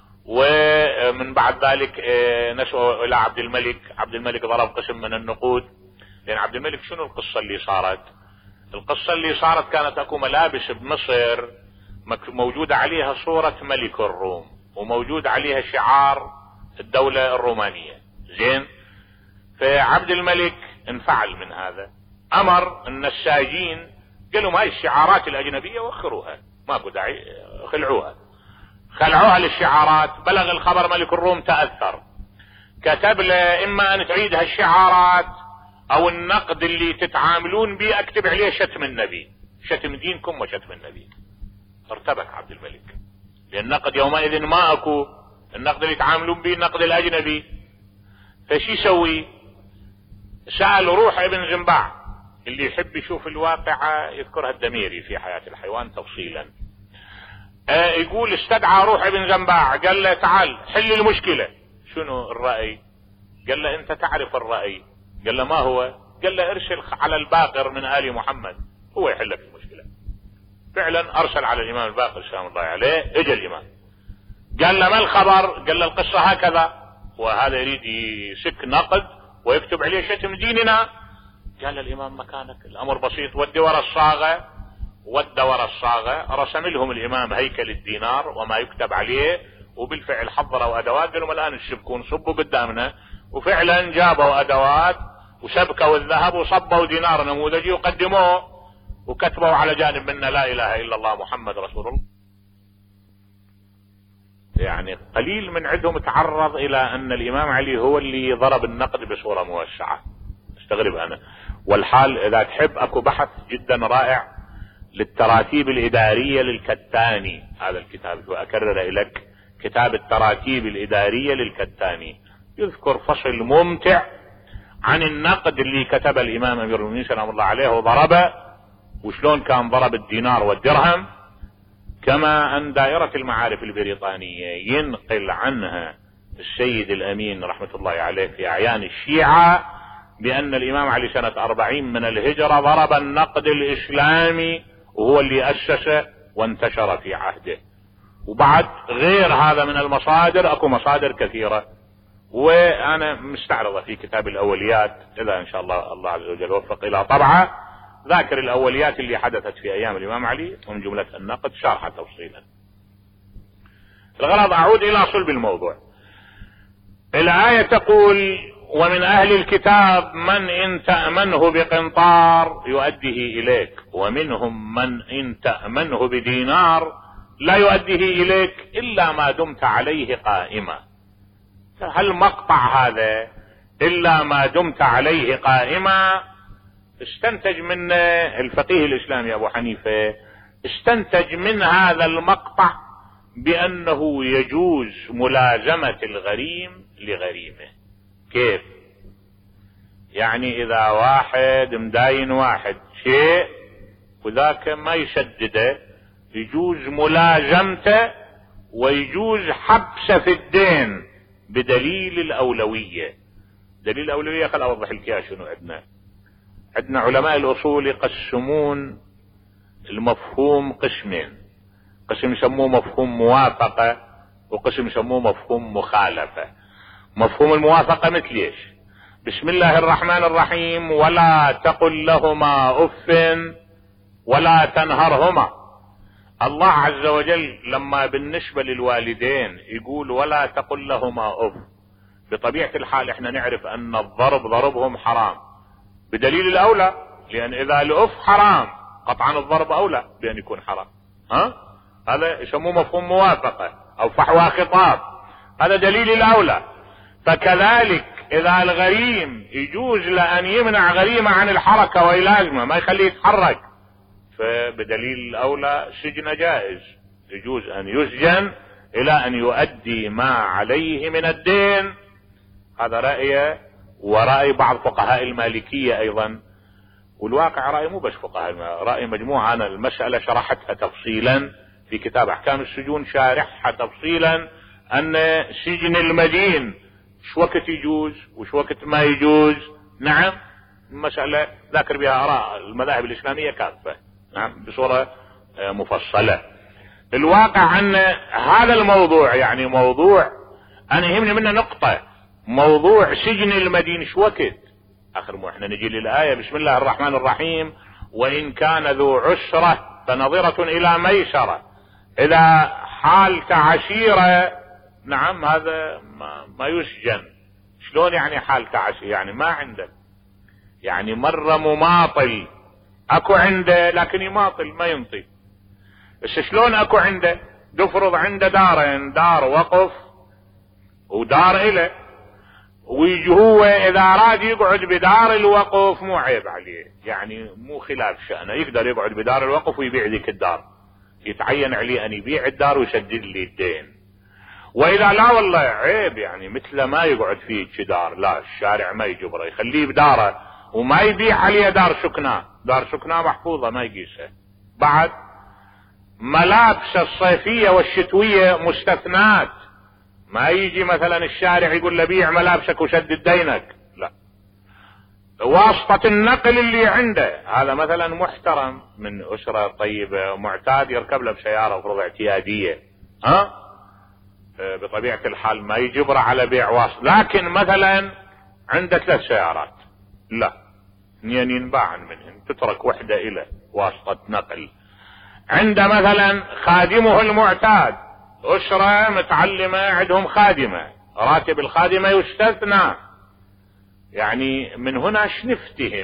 ومن بعد ذلك آه نسبوا الى عبد الملك، عبد الملك ضرب قسم من النقود. لان عبد الملك شنو القصة اللي صارت؟ القصة اللي صارت كانت اكو ملابس بمصر موجودة عليها صورة ملك الروم وموجود عليها شعار الدولة الرومانية. زين، فعبد الملك انفعل من هذا، امر النساجين قالوا هاي الشعارات الاجنبية وخروها، ماكو داعي، خلعوها، خلعوها للشعارات. بلغ الخبر ملك الروم تأثر، كتب له اما ان تعيد هالشعارات او النقد اللي تتعاملون به اكتب عليه شتم النبي، شتم دينكم وشتم النبي. ارتبك عبد الملك، لان النقد يومئذ ما اكو، النقد اللي يتعاملون به النقد الاجنبي. فشي يسوي؟ سأل روح ابن زنباع، اللي يحب يشوف الواقعة يذكرها الدميري في حياة الحيوان تفصيلا. آه يقول استدعى روح ابن زنباع، قال له تعال حل المشكلة. شنو الرأي؟ قال له انت تعرف الرأي. قال له ما هو؟ قال له ارسل على الباقر من آل محمد هو يحل لك المشكلة. فعلا ارسل على الامام الباقر سلام الله عليه. اجى الامام قال له ما الخبر؟ قال له القصة هكذا، وهذا يريد يسك نقد ويكتب عليه شتم ديننا. قال الامام مكانك، الامر بسيط، ودي ورا الصاغة. ود ورا الصاغة، رسم لهم الامام هيكل الدينار وما يكتب عليه، وبالفعل حضروا ادوات، قالوا الان الشبكون صبوا قدامنا، وفعلا جابوا ادوات وسبكوا الذهب وصبوا دينار نموذجي وقدموه وكتبوا على جانب منا لا اله الا الله محمد رسول الله. يعني قليل من عندهم تعرض الى ان الامام علي هو اللي ضرب النقد بصورة موسعة. استغرب انا. والحال اذا تحب اكو بحث جدا رائع للتراتيب الادارية للكتاني، هذا الكتاب واكرر لك، كتاب التراتيب الادارية للكتاني، يذكر فصل ممتع عن النقد اللي كتب الامام امير المؤمنين سلام الله عليه وضربه، وشلون كان ضرب الدينار والدرهم. كما ان دائرة المعارف البريطانية ينقل عنها السيد الامين رحمة الله عليه في اعيان الشيعة بان الامام علي سنة اربعين من الهجرة ضرب النقد الاسلامي وهو اللي اسسه وانتشر في عهده. وبعد غير هذا من المصادر اكو مصادر كثيرة، وانا مستعرضة في كتاب الاوليات اذا ان شاء الله الله عز وجل وفق الى طبعه، ذاكر الاوليات اللي حدثت في ايام الامام علي ومن جملة النقد شارحة تفصيلا. الغرض اعود الى صلب الموضوع. الاية تقول ومن اهل الكتاب من ان تأمنه بقنطار يؤديه اليك ومنهم من ان تأمنه بدينار لا يؤديه اليك الا ما دمت عليه قائما. هل مقطع هذا الا ما دمت عليه قائما استنتج من الفقيه الاسلامي ابو حنيفة، استنتج من هذا المقطع بانه يجوز ملازمة الغريم لغريمه. كيف؟ يعني اذا واحد مداين واحد شيء وذاك ما يسدده يجوز ملازمته ويجوز حبسه في الدين بدليل الاولوية. دليل الاولوية خل اوضح لك اياه شنو عندنا. عندنا علماء الاصول يقسمون المفهوم قسمين، قسم يسموه مفهوم موافقة وقسم يسموه مفهوم مخالفة. مفهوم الموافقة مثل ايش؟ بسم الله الرحمن الرحيم ولا تقل لهما اف ولا تنهرهما. الله عز وجل لما بالنسبة للوالدين يقول ولا تقل لهما اف، بطبيعة الحال احنا نعرف ان الضرب ضربهم حرام بدليل الاولى، لان اذا الاف حرام قطعا الضرب اولى بان يكون حرام. ها هذا يسموه مفهوم موافقة او فحوى خطاب، هذا دليل الاولى. فكذلك اذا الغريم يجوز لان يمنع غريمه عن الحركة ويلازمه ما يخليه يتحرك، فبدليل الاولى سجن جائز، يجوز ان يسجن الى ان يؤدي ما عليه من الدين. هذا رأي ورأي بعض فقهاء المالكية ايضا، والواقع رأي مو بس فقهاء، رأي مجموعة. انا المسألة شرحتها تفصيلا في كتاب احكام السجون، شارحها تفصيلا ان سجن المدين شو وقت يجوز وش وقت ما يجوز. نعم مسألة ذاكر بها اراء المذاهب الاسلامية كافة، نعم بصورة مفصلة. الواقع ان هذا الموضوع يعني موضوع انا يهمني منه نقطة، موضوع سجن المدين شو وقت. اخر مو احنا نجي للآية بسم الله الرحمن الرحيم وان كان ذو عسرة فنظرة الى ميسرة. اذا حالت عشيرة نعم هذا ما, ما يسجن. شلون يعني حالت عشيرة؟ يعني ما عنده، يعني مرة مماطل اكو عنده لكن يماطل ما ينطي. بس شلون اكو عنده؟ تفرض عنده دارين، دار وقف ودار إله، ويجي هو اذا اراد يقعد بدار الوقف مو عيب عليه، يعني مو خلاف شأنه، يقدر يقعد بدار الوقف ويبيع ذيك الدار، يتعين عليه ان يبيع الدار ويسدد لي الدين. واذا لا والله عيب يعني مثل ما يقعد فيه دار، لا الشارع ما يجبره، يخليه بداره وما يبيع عليه دار سكناه، دار سكناه محفوظة ما يقيسها. بعد ملابس الصيفية والشتوية مستثنات، ما يجي مثلا الشارع يقول له بيع ملابسك وشدد دينك، لا، واسطة النقل اللي عنده هذا مثلا محترم من أسرة طيبة معتاد يركب له بسيارة فرض اعتيادية، ها بطبيعة الحال ما يجبر على بيع واسطة. لكن مثلا عنده ثلاث سيارات، لا، اثنين ينباع منهن، تترك وحدة إلى واسطة نقل. عنده مثلا خادمه المعتاد، أسرة متعلمة عندهم خادمة، راتب الخادمة يستثنى. يعني من هنا شنفتهم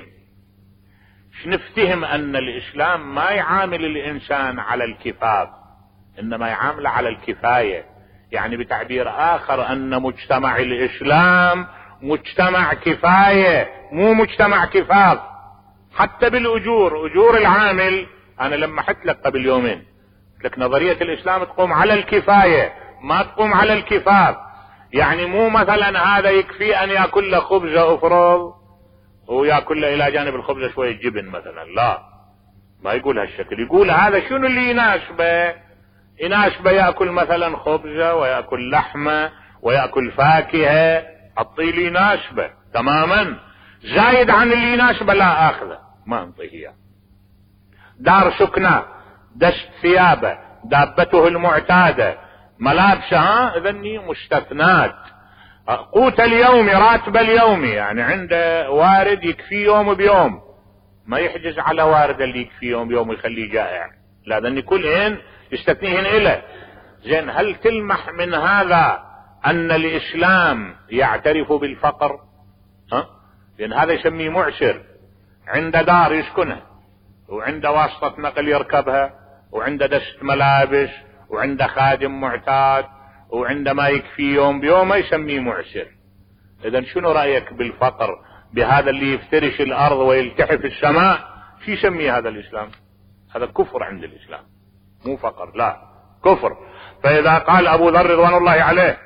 شنفتهم أن الإسلام ما يعامل الإنسان على الكفاف، إنما يعامل على الكفاية. يعني بتعبير آخر أن مجتمع الإسلام مجتمع كفاية مو مجتمع كفاف. حتى بالأجور، أجور العامل أنا لما حت لك قبل يومين لك نظرية الإسلام تقوم على الكفاية ما تقوم على الكفاف. يعني مو مثلا هذا يكفي أن يأكل له خبزة أفرض ويأكل له إلى جانب الخبزة شوية جبن مثلا، لا، ما يقول هالشكل. يقول هذا شنو اللي يناسبه؟ يناسبه يأكل مثلا خبزة ويأكل لحمة ويأكل فاكهة، الطيل يناسبه تماما. زايد عن اللي يناسبه لا آخذه، ما انطيه. دار سكنه، دست ثيابه، دابته المعتادة، ملابسه، ها اذني مستثنات. قوت اليوم، راتب اليومي، يعني عنده وارد يكفي يوم بيوم، ما يحجز على وارد اللي يكفي يوم بيوم ويخليه جائع، لا، ذني كلهن يستثنيهن إله. زين، هل تلمح من هذا أن الإسلام يعترف بالفقر؟ ها؟ لأن هذا يسميه معسر، عنده دار يسكنها وعنده واسطة نقل يركبها وعنده دست ملابس وعنده خادم معتاد وعنده ما يكفي يوم بيوم، ما يسميه معسر. إذن شنو رأيك بالفقر؟ بهذا اللي يفترش الأرض ويلتحف السماء، شو يسميه هذا الإسلام؟ هذا كفر عند الإسلام، مو فقر، لا، كفر. فإذا قال أبو ذر رضوان الله عليه: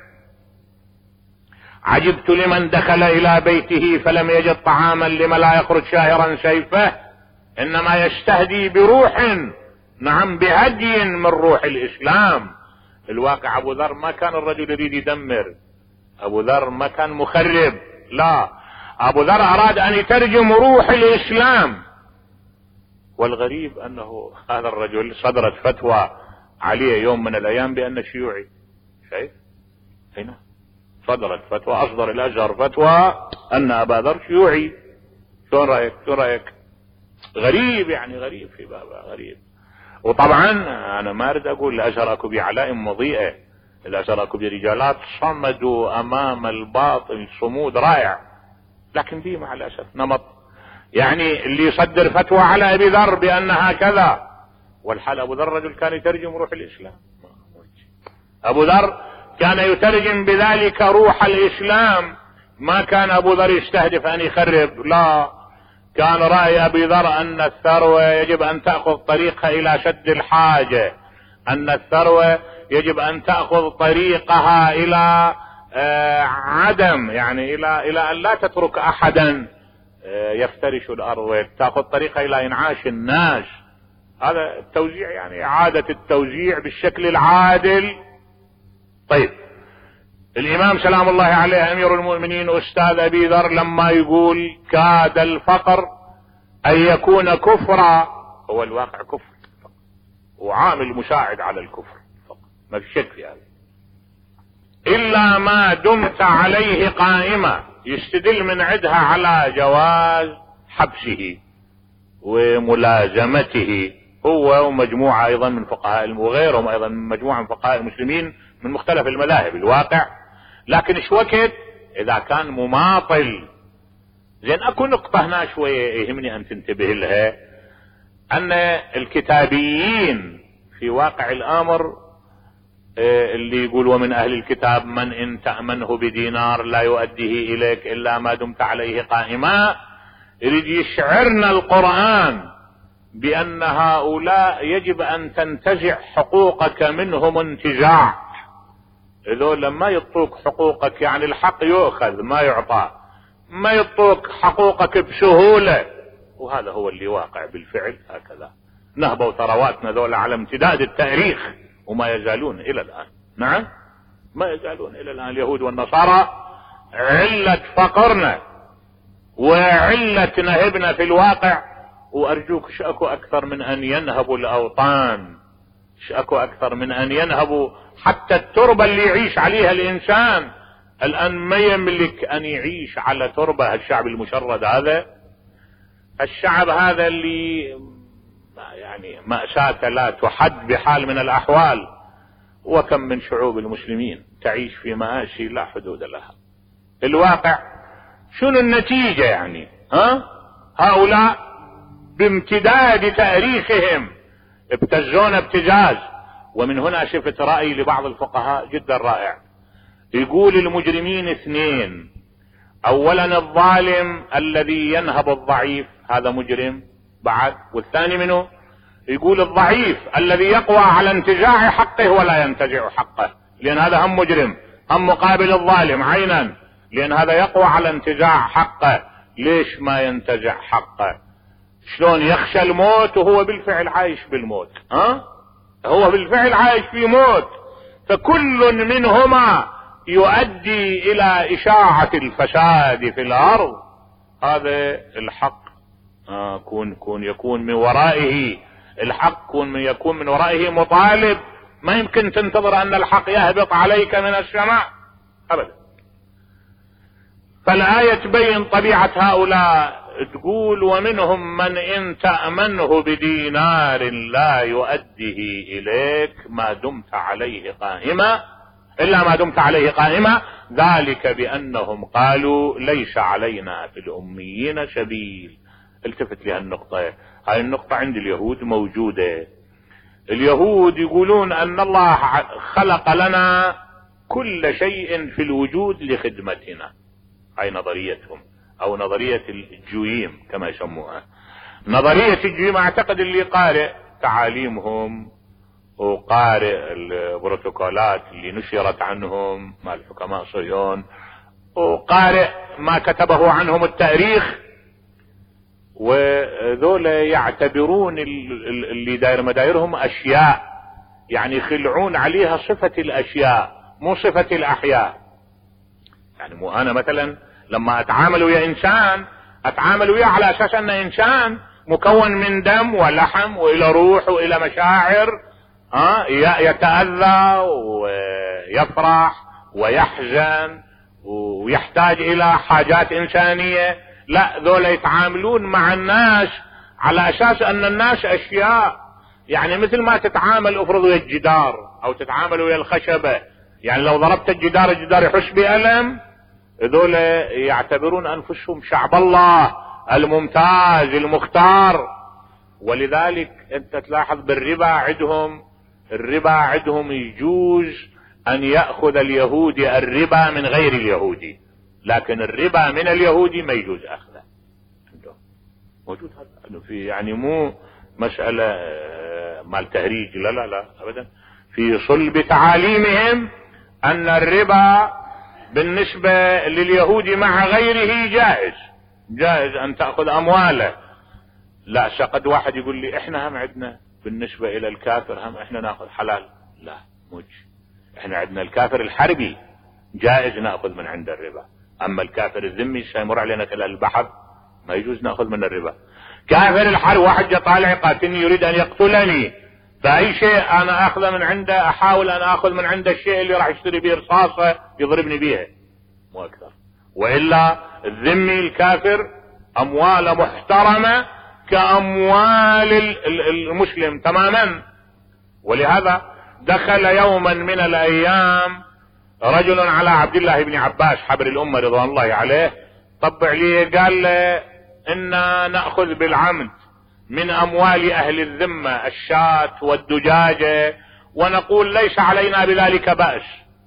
عجبت لمن دخل إلى بيته فلم يجد طعاما لما لا يخرج شاهرا سيفه، إنما يستهدي بروح، نعم بهدي من روح الإسلام. الواقع أبو ذر ما كان الرجل يريد يدمر، أبو ذر ما كان مخرب، لا، أبو ذر أراد أن يترجم روح الإسلام. والغريب أنه هذا الرجل صدرت فتوى عليه يوم من الأيام بأنه شيوعي، شايف؟ هنا صدرت فتوى، أصدر الأزهر فتوى أن أبا ذر شيوعي. شون رأيك؟ شو رأيك؟ غريب، يعني غريب في بابا، غريب. وطبعا أنا ما أريد أقول الأزهر أكو بعلائم مضيئة، الأزهر أكو برجالات صمدوا أمام الباطل صمود رائع، لكن دي مع الأسف نمط. يعني اللي يصدر فتوى على أبي ذر بأنها كذا، والحال أبو ذر رجل كان يترجم روح الإسلام. أبو ذر كان يترجم بذلك روح الإسلام، ما كان أبو ذر يستهدف أن يخرب، لا، كان رأي أبي ذر أن الثروة يجب أن تأخذ طريقها إلى شد الحاجة، أن الثروة يجب أن تأخذ طريقها إلى آه عدم، يعني إلى إلى أن لا تترك أحدا آه يفترش الأرض، تأخذ طريقها إلى إنعاش الناس. هذا التوزيع، يعني إعادة التوزيع بالشكل العادل. طيب، الإمام سلام الله عليه أمير المؤمنين أستاذ أبي ذر لما يقول كاد الفقر أن يكون كفرا، هو الواقع كفر وعامل مساعد على الكفر، ما في شك في هذا، إلا ما دمت عليه قائمة. يستدل من عدها على جواز حبسه وملازمته هو ومجموعة أيضا من فقهاء وغيرهم أيضا من مجموعة من فقهاء المسلمين من مختلف المذاهب الواقع. لكن ايش وقت اذا كان مماطل. زين، اكو نقطة هنا شوية يهمني ان تنتبه لها، ان الكتابيين في واقع الامر اللي يقول ومن اهل الكتاب من ان تأمنه بدينار لا يؤديه اليك الا ما دمت عليه قائما، يريد يشعرنا القرآن بان هؤلاء يجب ان تنتزع حقوقك منهم انتزاع. هذول لما يعطوك حقوقك، يعني الحق يؤخذ ما يعطى، ما يعطوك حقوقك بسهولة، وهذا هو اللي واقع بالفعل. هكذا نهبوا ثرواتنا ذولا على امتداد التاريخ وما يزالون الى الان. نعم، ما يزالون إلى الآن اليهود والنصارى علة فقرنا وعلة نهبنا في الواقع. وأرجوك شأكو أكثر من أن ينهبوا الأوطان، شأكو أكثر من أن ينهبوا حتى التربة اللي يعيش عليها الإنسان. الآن ما يملك أن يعيش على تربة الشعب المشرد هذا، الشعب هذا اللي يعني مأساة لا تحد بحال من الأحوال. وكم من شعوب المسلمين تعيش في مآسي لا حدود لها. الواقع شنو النتيجة يعني؟ ها؟ هؤلاء بامتداد تاريخهم ابتزون ابتزاز. ومن هنا شفت رأي لبعض الفقهاء جدا رائع، يقول المجرمين اثنين: اولا الظالم الذي ينهب الضعيف هذا مجرم بعد، والثاني منه يقول الضعيف الذي يقوى على انتزاع حقه ولا ينتزع حقه، لان هذا هم مجرم، هم مقابل الظالم عينا، لان هذا يقوى على انتزاع حقه. ليش ما ينتزع حقه؟ شلون يخشى الموت وهو بالفعل عايش بالموت؟ ها؟ هو بالفعل عايش في موت. فكل منهما يؤدي الى اشاعة الفساد في الارض. هذا الحق آه كون كون يكون من ورائه الحق كون من يكون من ورائه مطالب. ما يمكن تنتظر ان الحق يهبط عليك من السماء ابدا. فالآية تبين طبيعة هؤلاء، تقول: ومنهم من إن تأمنه بدينار لا يؤديه إليك ما دمت عليه قائما إلا ما دمت عليه قائما ذلك بأنهم قالوا ليس علينا في الأميين سبيل. التفت لهالنقطة، هاي النقطة عند اليهود موجودة. اليهود يقولون أن الله خلق لنا كل شيء في الوجود لخدمتنا، هاي نظريتهم او نظرية الجويم كما يسموها. نظرية الجويم اعتقد اللي قارئ تعاليمهم وقارئ البروتوكولات اللي نشرت عنهم مع الحكماء صهيون وقارئ ما كتبه عنهم التاريخ، وذول يعتبرون اللي داير مدايرهم اشياء، يعني يخلعون عليها صفة الاشياء مو صفة الاحياء. يعني مو انا مثلا لما اتعامل ويا انسان اتعامل وياه على اساس انه انسان مكون من دم ولحم والى روح والى مشاعر، ها يتأذى ويفرح ويحزن ويحتاج الى حاجات انسانية. لا، ذولا يتعاملون مع الناس على اساس ان الناس اشياء، يعني مثل ما تتعامل افرض ويا الجدار او تتعامل ويا الخشبة، يعني لو ضربت الجدار الجدار يحس بألم. ذول يعتبرون انفسهم شعب الله الممتاز المختار. ولذلك انت تلاحظ بالربا عندهم، الربا عندهم يجوز ان يأخذ اليهودي الربا من غير اليهودي، لكن الربا من اليهودي ما يجوز اخذه. موجود هذا في، يعني مو مسألة مال تهريج، لا لا لا ابدا، في صلب تعاليمهم ان الربا بالنسبة لليهود مع غيره جائز، جائز ان تأخذ امواله. لا، شقد واحد يقول لي احنا هم عندنا بالنسبة الى الكافر هم احنا ناخذ حلال. لا مش، احنا عندنا الكافر الحربي جائز ناخذ من عند الربا، اما الكافر الذمي سيمر علينا خلال البحر ما يجوز ناخذ من الربا. كافر الحرب واحد جاء طالع قاتلني يريد ان يقتلني، فاي شيء انا اخذه من عنده احاول ان اخذ من عنده الشيء اللي راح يشتري به رصاصه يضربني بيها مو اكثر. والا الذمي الكافر امواله محترمه كاموال المسلم تماما. ولهذا دخل يوما من الايام رجل على عبد الله بن عباس حبر الامه رضوان الله عليه، طبع لي قال له انا ناخذ بالعمد من اموال اهل الذمة الشاة والدجاجة ونقول ليس علينا بذلك بأس.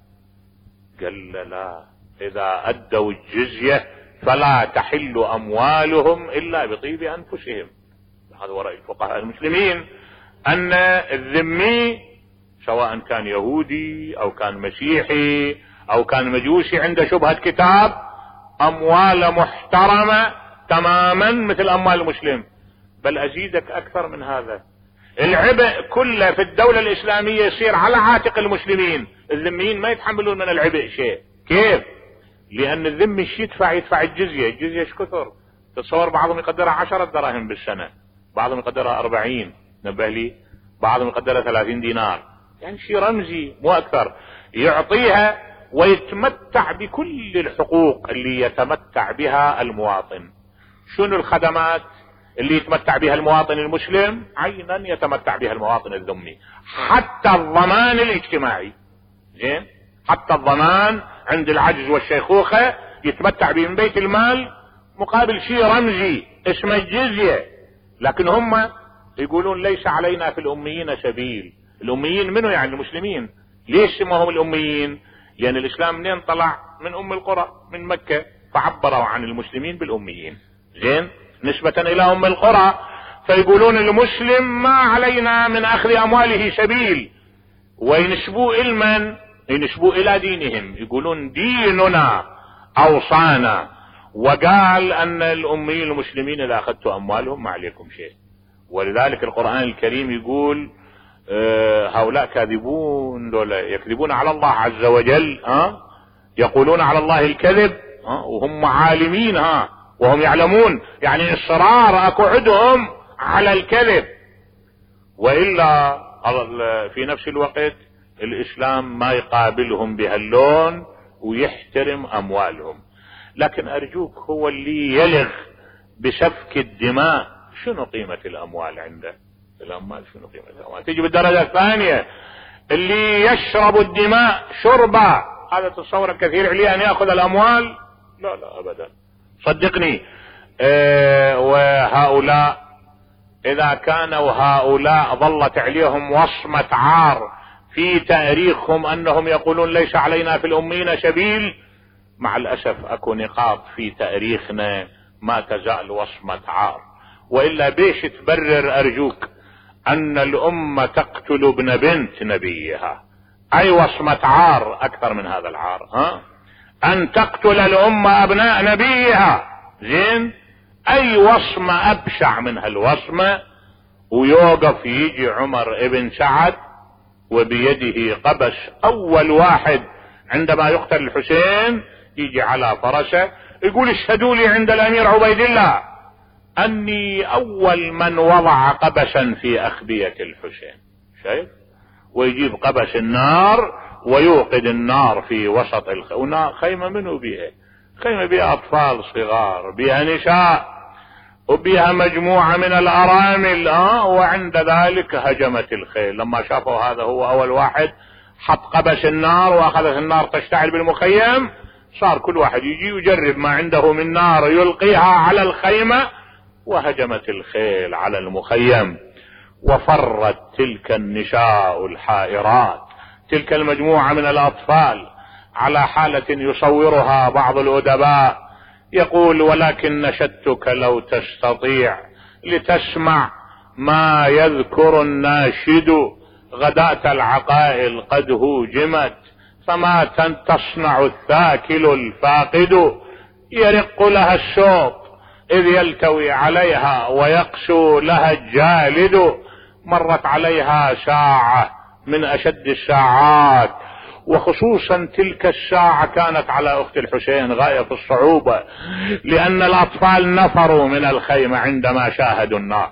قال لا، اذا ادوا الجزية فلا تحل اموالهم الا بطيب انفسهم. هذا وراء الفقهاء المسلمين ان الذمي سواء كان يهودي او كان مسيحي او كان مجوسي عنده شبهة كتاب اموال محترمة تماما مثل اموال المسلم. بل ازيدك اكثر من هذا، العبء كله في الدولة الاسلامية يصير على عاتق المسلمين، الذميين ما يتحملون من العبء شيء. كيف؟ لأن الذمي ايش يدفع؟ يدفع الجزية. الجزية ايش كثر؟ تتصور بعضهم يقدرها عشرة دراهم بالسنة، بعضهم يقدرها أربعين، نبه لي، بعضهم يقدرها ثلاثين دينار، يعني شيء رمزي مو أكثر. يعطيها ويتمتع بكل الحقوق اللي يتمتع بها المواطن. شنو الخدمات اللي يتمتع بها المواطن المسلم؟ عينا يتمتع بها المواطن الذمي. حتى الضمان الاجتماعي، زين، حتى الضمان عند العجز والشيخوخة يتمتع به من بيت المال مقابل شيء رمزي اسمه الجزية. لكن هم يقولون ليس علينا في الأميين سبيل. الأميين منو؟ يعني المسلمين. ليش سموهم الأميين؟ لأن الإسلام منين طلع؟ من أم القرى، من مكة، فعبروا عن المسلمين بالأميين، زين، نسبة إلى أم القرى. فيقولون المسلم ما علينا من أخذ أمواله سبيل، وينسبوا إلى من؟ ينسبوا إلى دينهم. يقولون ديننا أوصانا وقال أن الأميين المسلمين إذا أخذتوا أموالهم ما عليكم شيء. ولذلك القرآن الكريم يقول آه هؤلاء كاذبون، دول يكذبون على الله عز وجل، ها، يقولون على الله الكذب، ها، وهم عالمين، ها، وهم يعلمون، يعني إصرار أكو عندهم على الكذب. وإلا في نفس الوقت الإسلام ما يقابلهم بهاللون ويحترم أموالهم. لكن أرجوك، هو اللي يلغ بسفك الدماء شنو قيمة الأموال عنده؟ الأموال شنو قيمة الأموال؟ تيجي بالدرجة الثانية اللي يشرب الدماء شربا، هذا تصور كثير عليه أن يأخذ الأموال؟ لا لا أبدا، صدقني. اه وهؤلاء إذا كانوا هؤلاء ظلت عليهم وصمة عار في تاريخهم أنهم يقولون ليس علينا في الأمين سبيل، مع الأسف أكو نقاط في تاريخنا ما تزال وصمة عار. وإلا بيش تبرر أرجوك أن الأمة تقتل ابن بنت نبيها؟ أي وصمة عار أكثر من هذا العار؟ ها؟ أن تقتل الأمة أبناء نبيها، زين، أي وصمة أبشع من هالوصمة؟ ويوقف يجي عمر ابن سعد وبيده قبس، أول واحد عندما يقتل الحسين يجي على فرسه يقول اشهدوا لي عند الأمير عبيد الله أني أول من وضع قبسا في أخبية الحسين. شايف؟ ويجيب قبس النار ويوقد النار في وسط الخيمة. خيمة منه بيها؟ خيمة بيها أطفال صغار، بيها نساء، وبيها مجموعة من الأرامل، آه وعند ذلك هجمت الخيل. لما شافوا هذا هو أول واحد حط قبس النار وأخذت النار تشتعل بالمخيم، صار كل واحد يجي يجرب ما عنده من نار يلقيها على الخيمة، وهجمت الخيل على المخيم. وفرت تلك النساء الحائرات، تلك المجموعة من الأطفال، على حالة يصورها بعض الأدباء، يقول ولكن نشدتك لو تستطيع لتسمع ما يذكر الناشد، غداة العقائل قد هوجمت فما تصنع الثاكل الفاقد، يرق لها الشوط إذ يلتوي عليها ويقسو لها الجالد، مرت عليها ساعة من أشد الساعات، وخصوصا تلك الساعة كانت على أخت الحسين غاية في الصعوبة، لأن الأطفال نفروا من الخيمة عندما شاهدوا النار.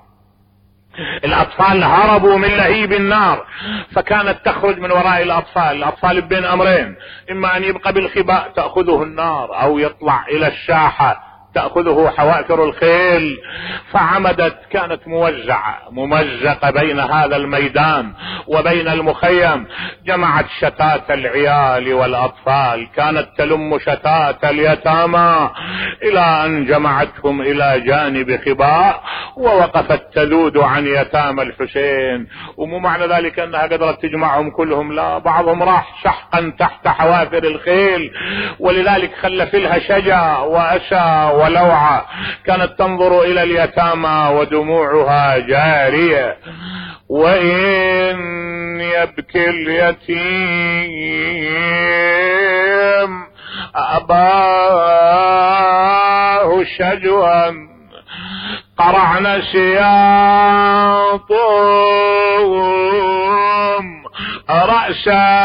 الأطفال هربوا من لهيب النار، فكانت تخرج من وراء الأطفال. الأطفال بين أمرين، إما أن يبقى بالخباء تأخذه النار، أو يطلع إلى الساحة تأخذه حوافر الخيل. فعمدت، كانت موزعة ممزقة بين هذا الميدان وبين المخيم، جمعت شتات العيال والأطفال، كانت تلم شتات اليتامى إلى أن جمعتهم إلى جانب خباء، ووقفت تذود عن يتامى الحسين. ومو معنى ذلك أنها قدرت تجمعهم كلهم، لا، بعضهم راح سحقا تحت حوافر الخيل، ولذلك خلف لها شجا وأسى ولوعة، كانت تنظر إلى اليتامى ودموعها جارية. وإن يبكي اليتيم أباه شجوا قرعن سياطهم، رأس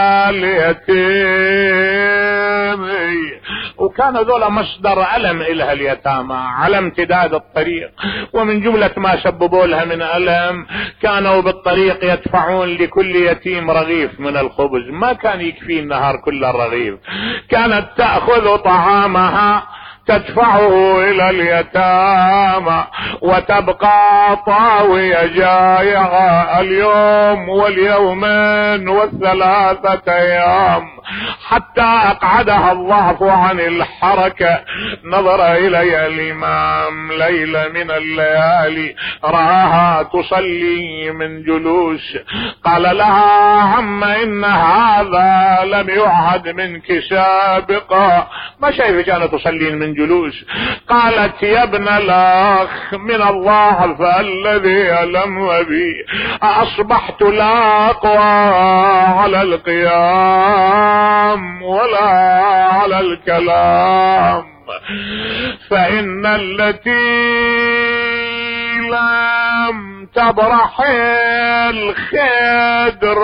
اليتيم. وكان ذولا مصدر ألم إلها اليتامى على امتداد الطريق، ومن جملة ما سببوا لها من ألم كانوا بالطريق يدفعون لكل يتيم رغيف من الخبز، ما كان يكفي النهار كل الرغيف، كانت تأخذ طعامها تدفعه إلى اليتامى وتبقى طاوية جائعة اليوم واليومين والثلاثة أيام حتى أقعدها الضعف عن الحركة. نظر إلي الإمام ليلة من الليالي رآها تصلي من جلوس، قال لها عم إن هذا لم يعهد منك سابقا، ما شايفك أنا تصلين من جلوس؟ قالت يا ابن الأخ من الضعف الذي ألم بي أصبحت لا أقوى على القيام ولا على الكلام، فإن التي لم تبرح الخدر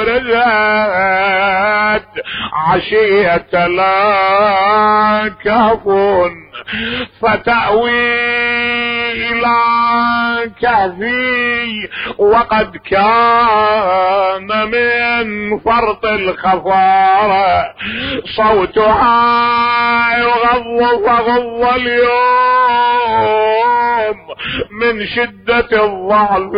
برزت عشية لا كهف فتأوي إلى كهفي وقد كان من فرط الخفارة صوتها يغض فغض اليوم من شدة الضعف.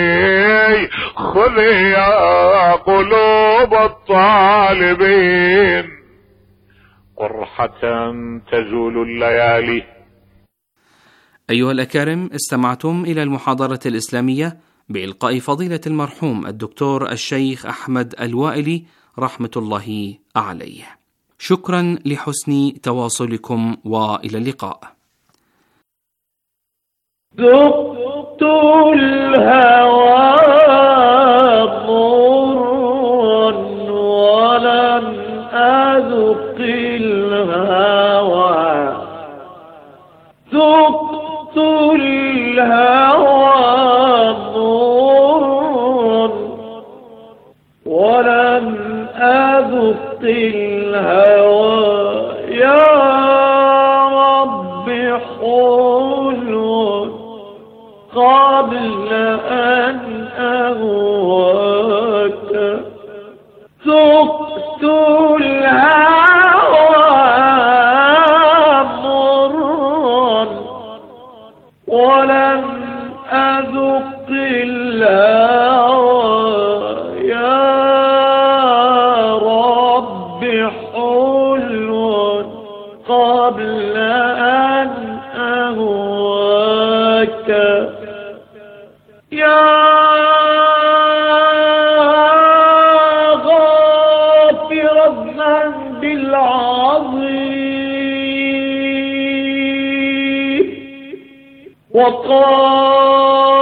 خذي يا قلوب الطالبين قرحة تزول الليالي. أيها الأكارم، استمعتم إلى المحاضرة الإسلامية بإلقاء فضيلة المرحوم الدكتور الشيخ أحمد الوائلي رحمة الله عليه. شكرا لحسن تواصلكم وإلى اللقاء. ذقت الهوى ضر ولم أذق الهوى، ذقت الهوى ضر ولم أذق الهوى، يا رب حلو قبل أن أهواك، ذقت الهوى مرا ولم أذق الهوى، يا رب حلو قبل أن أهواك، يا غافر الذنب العظيم وقال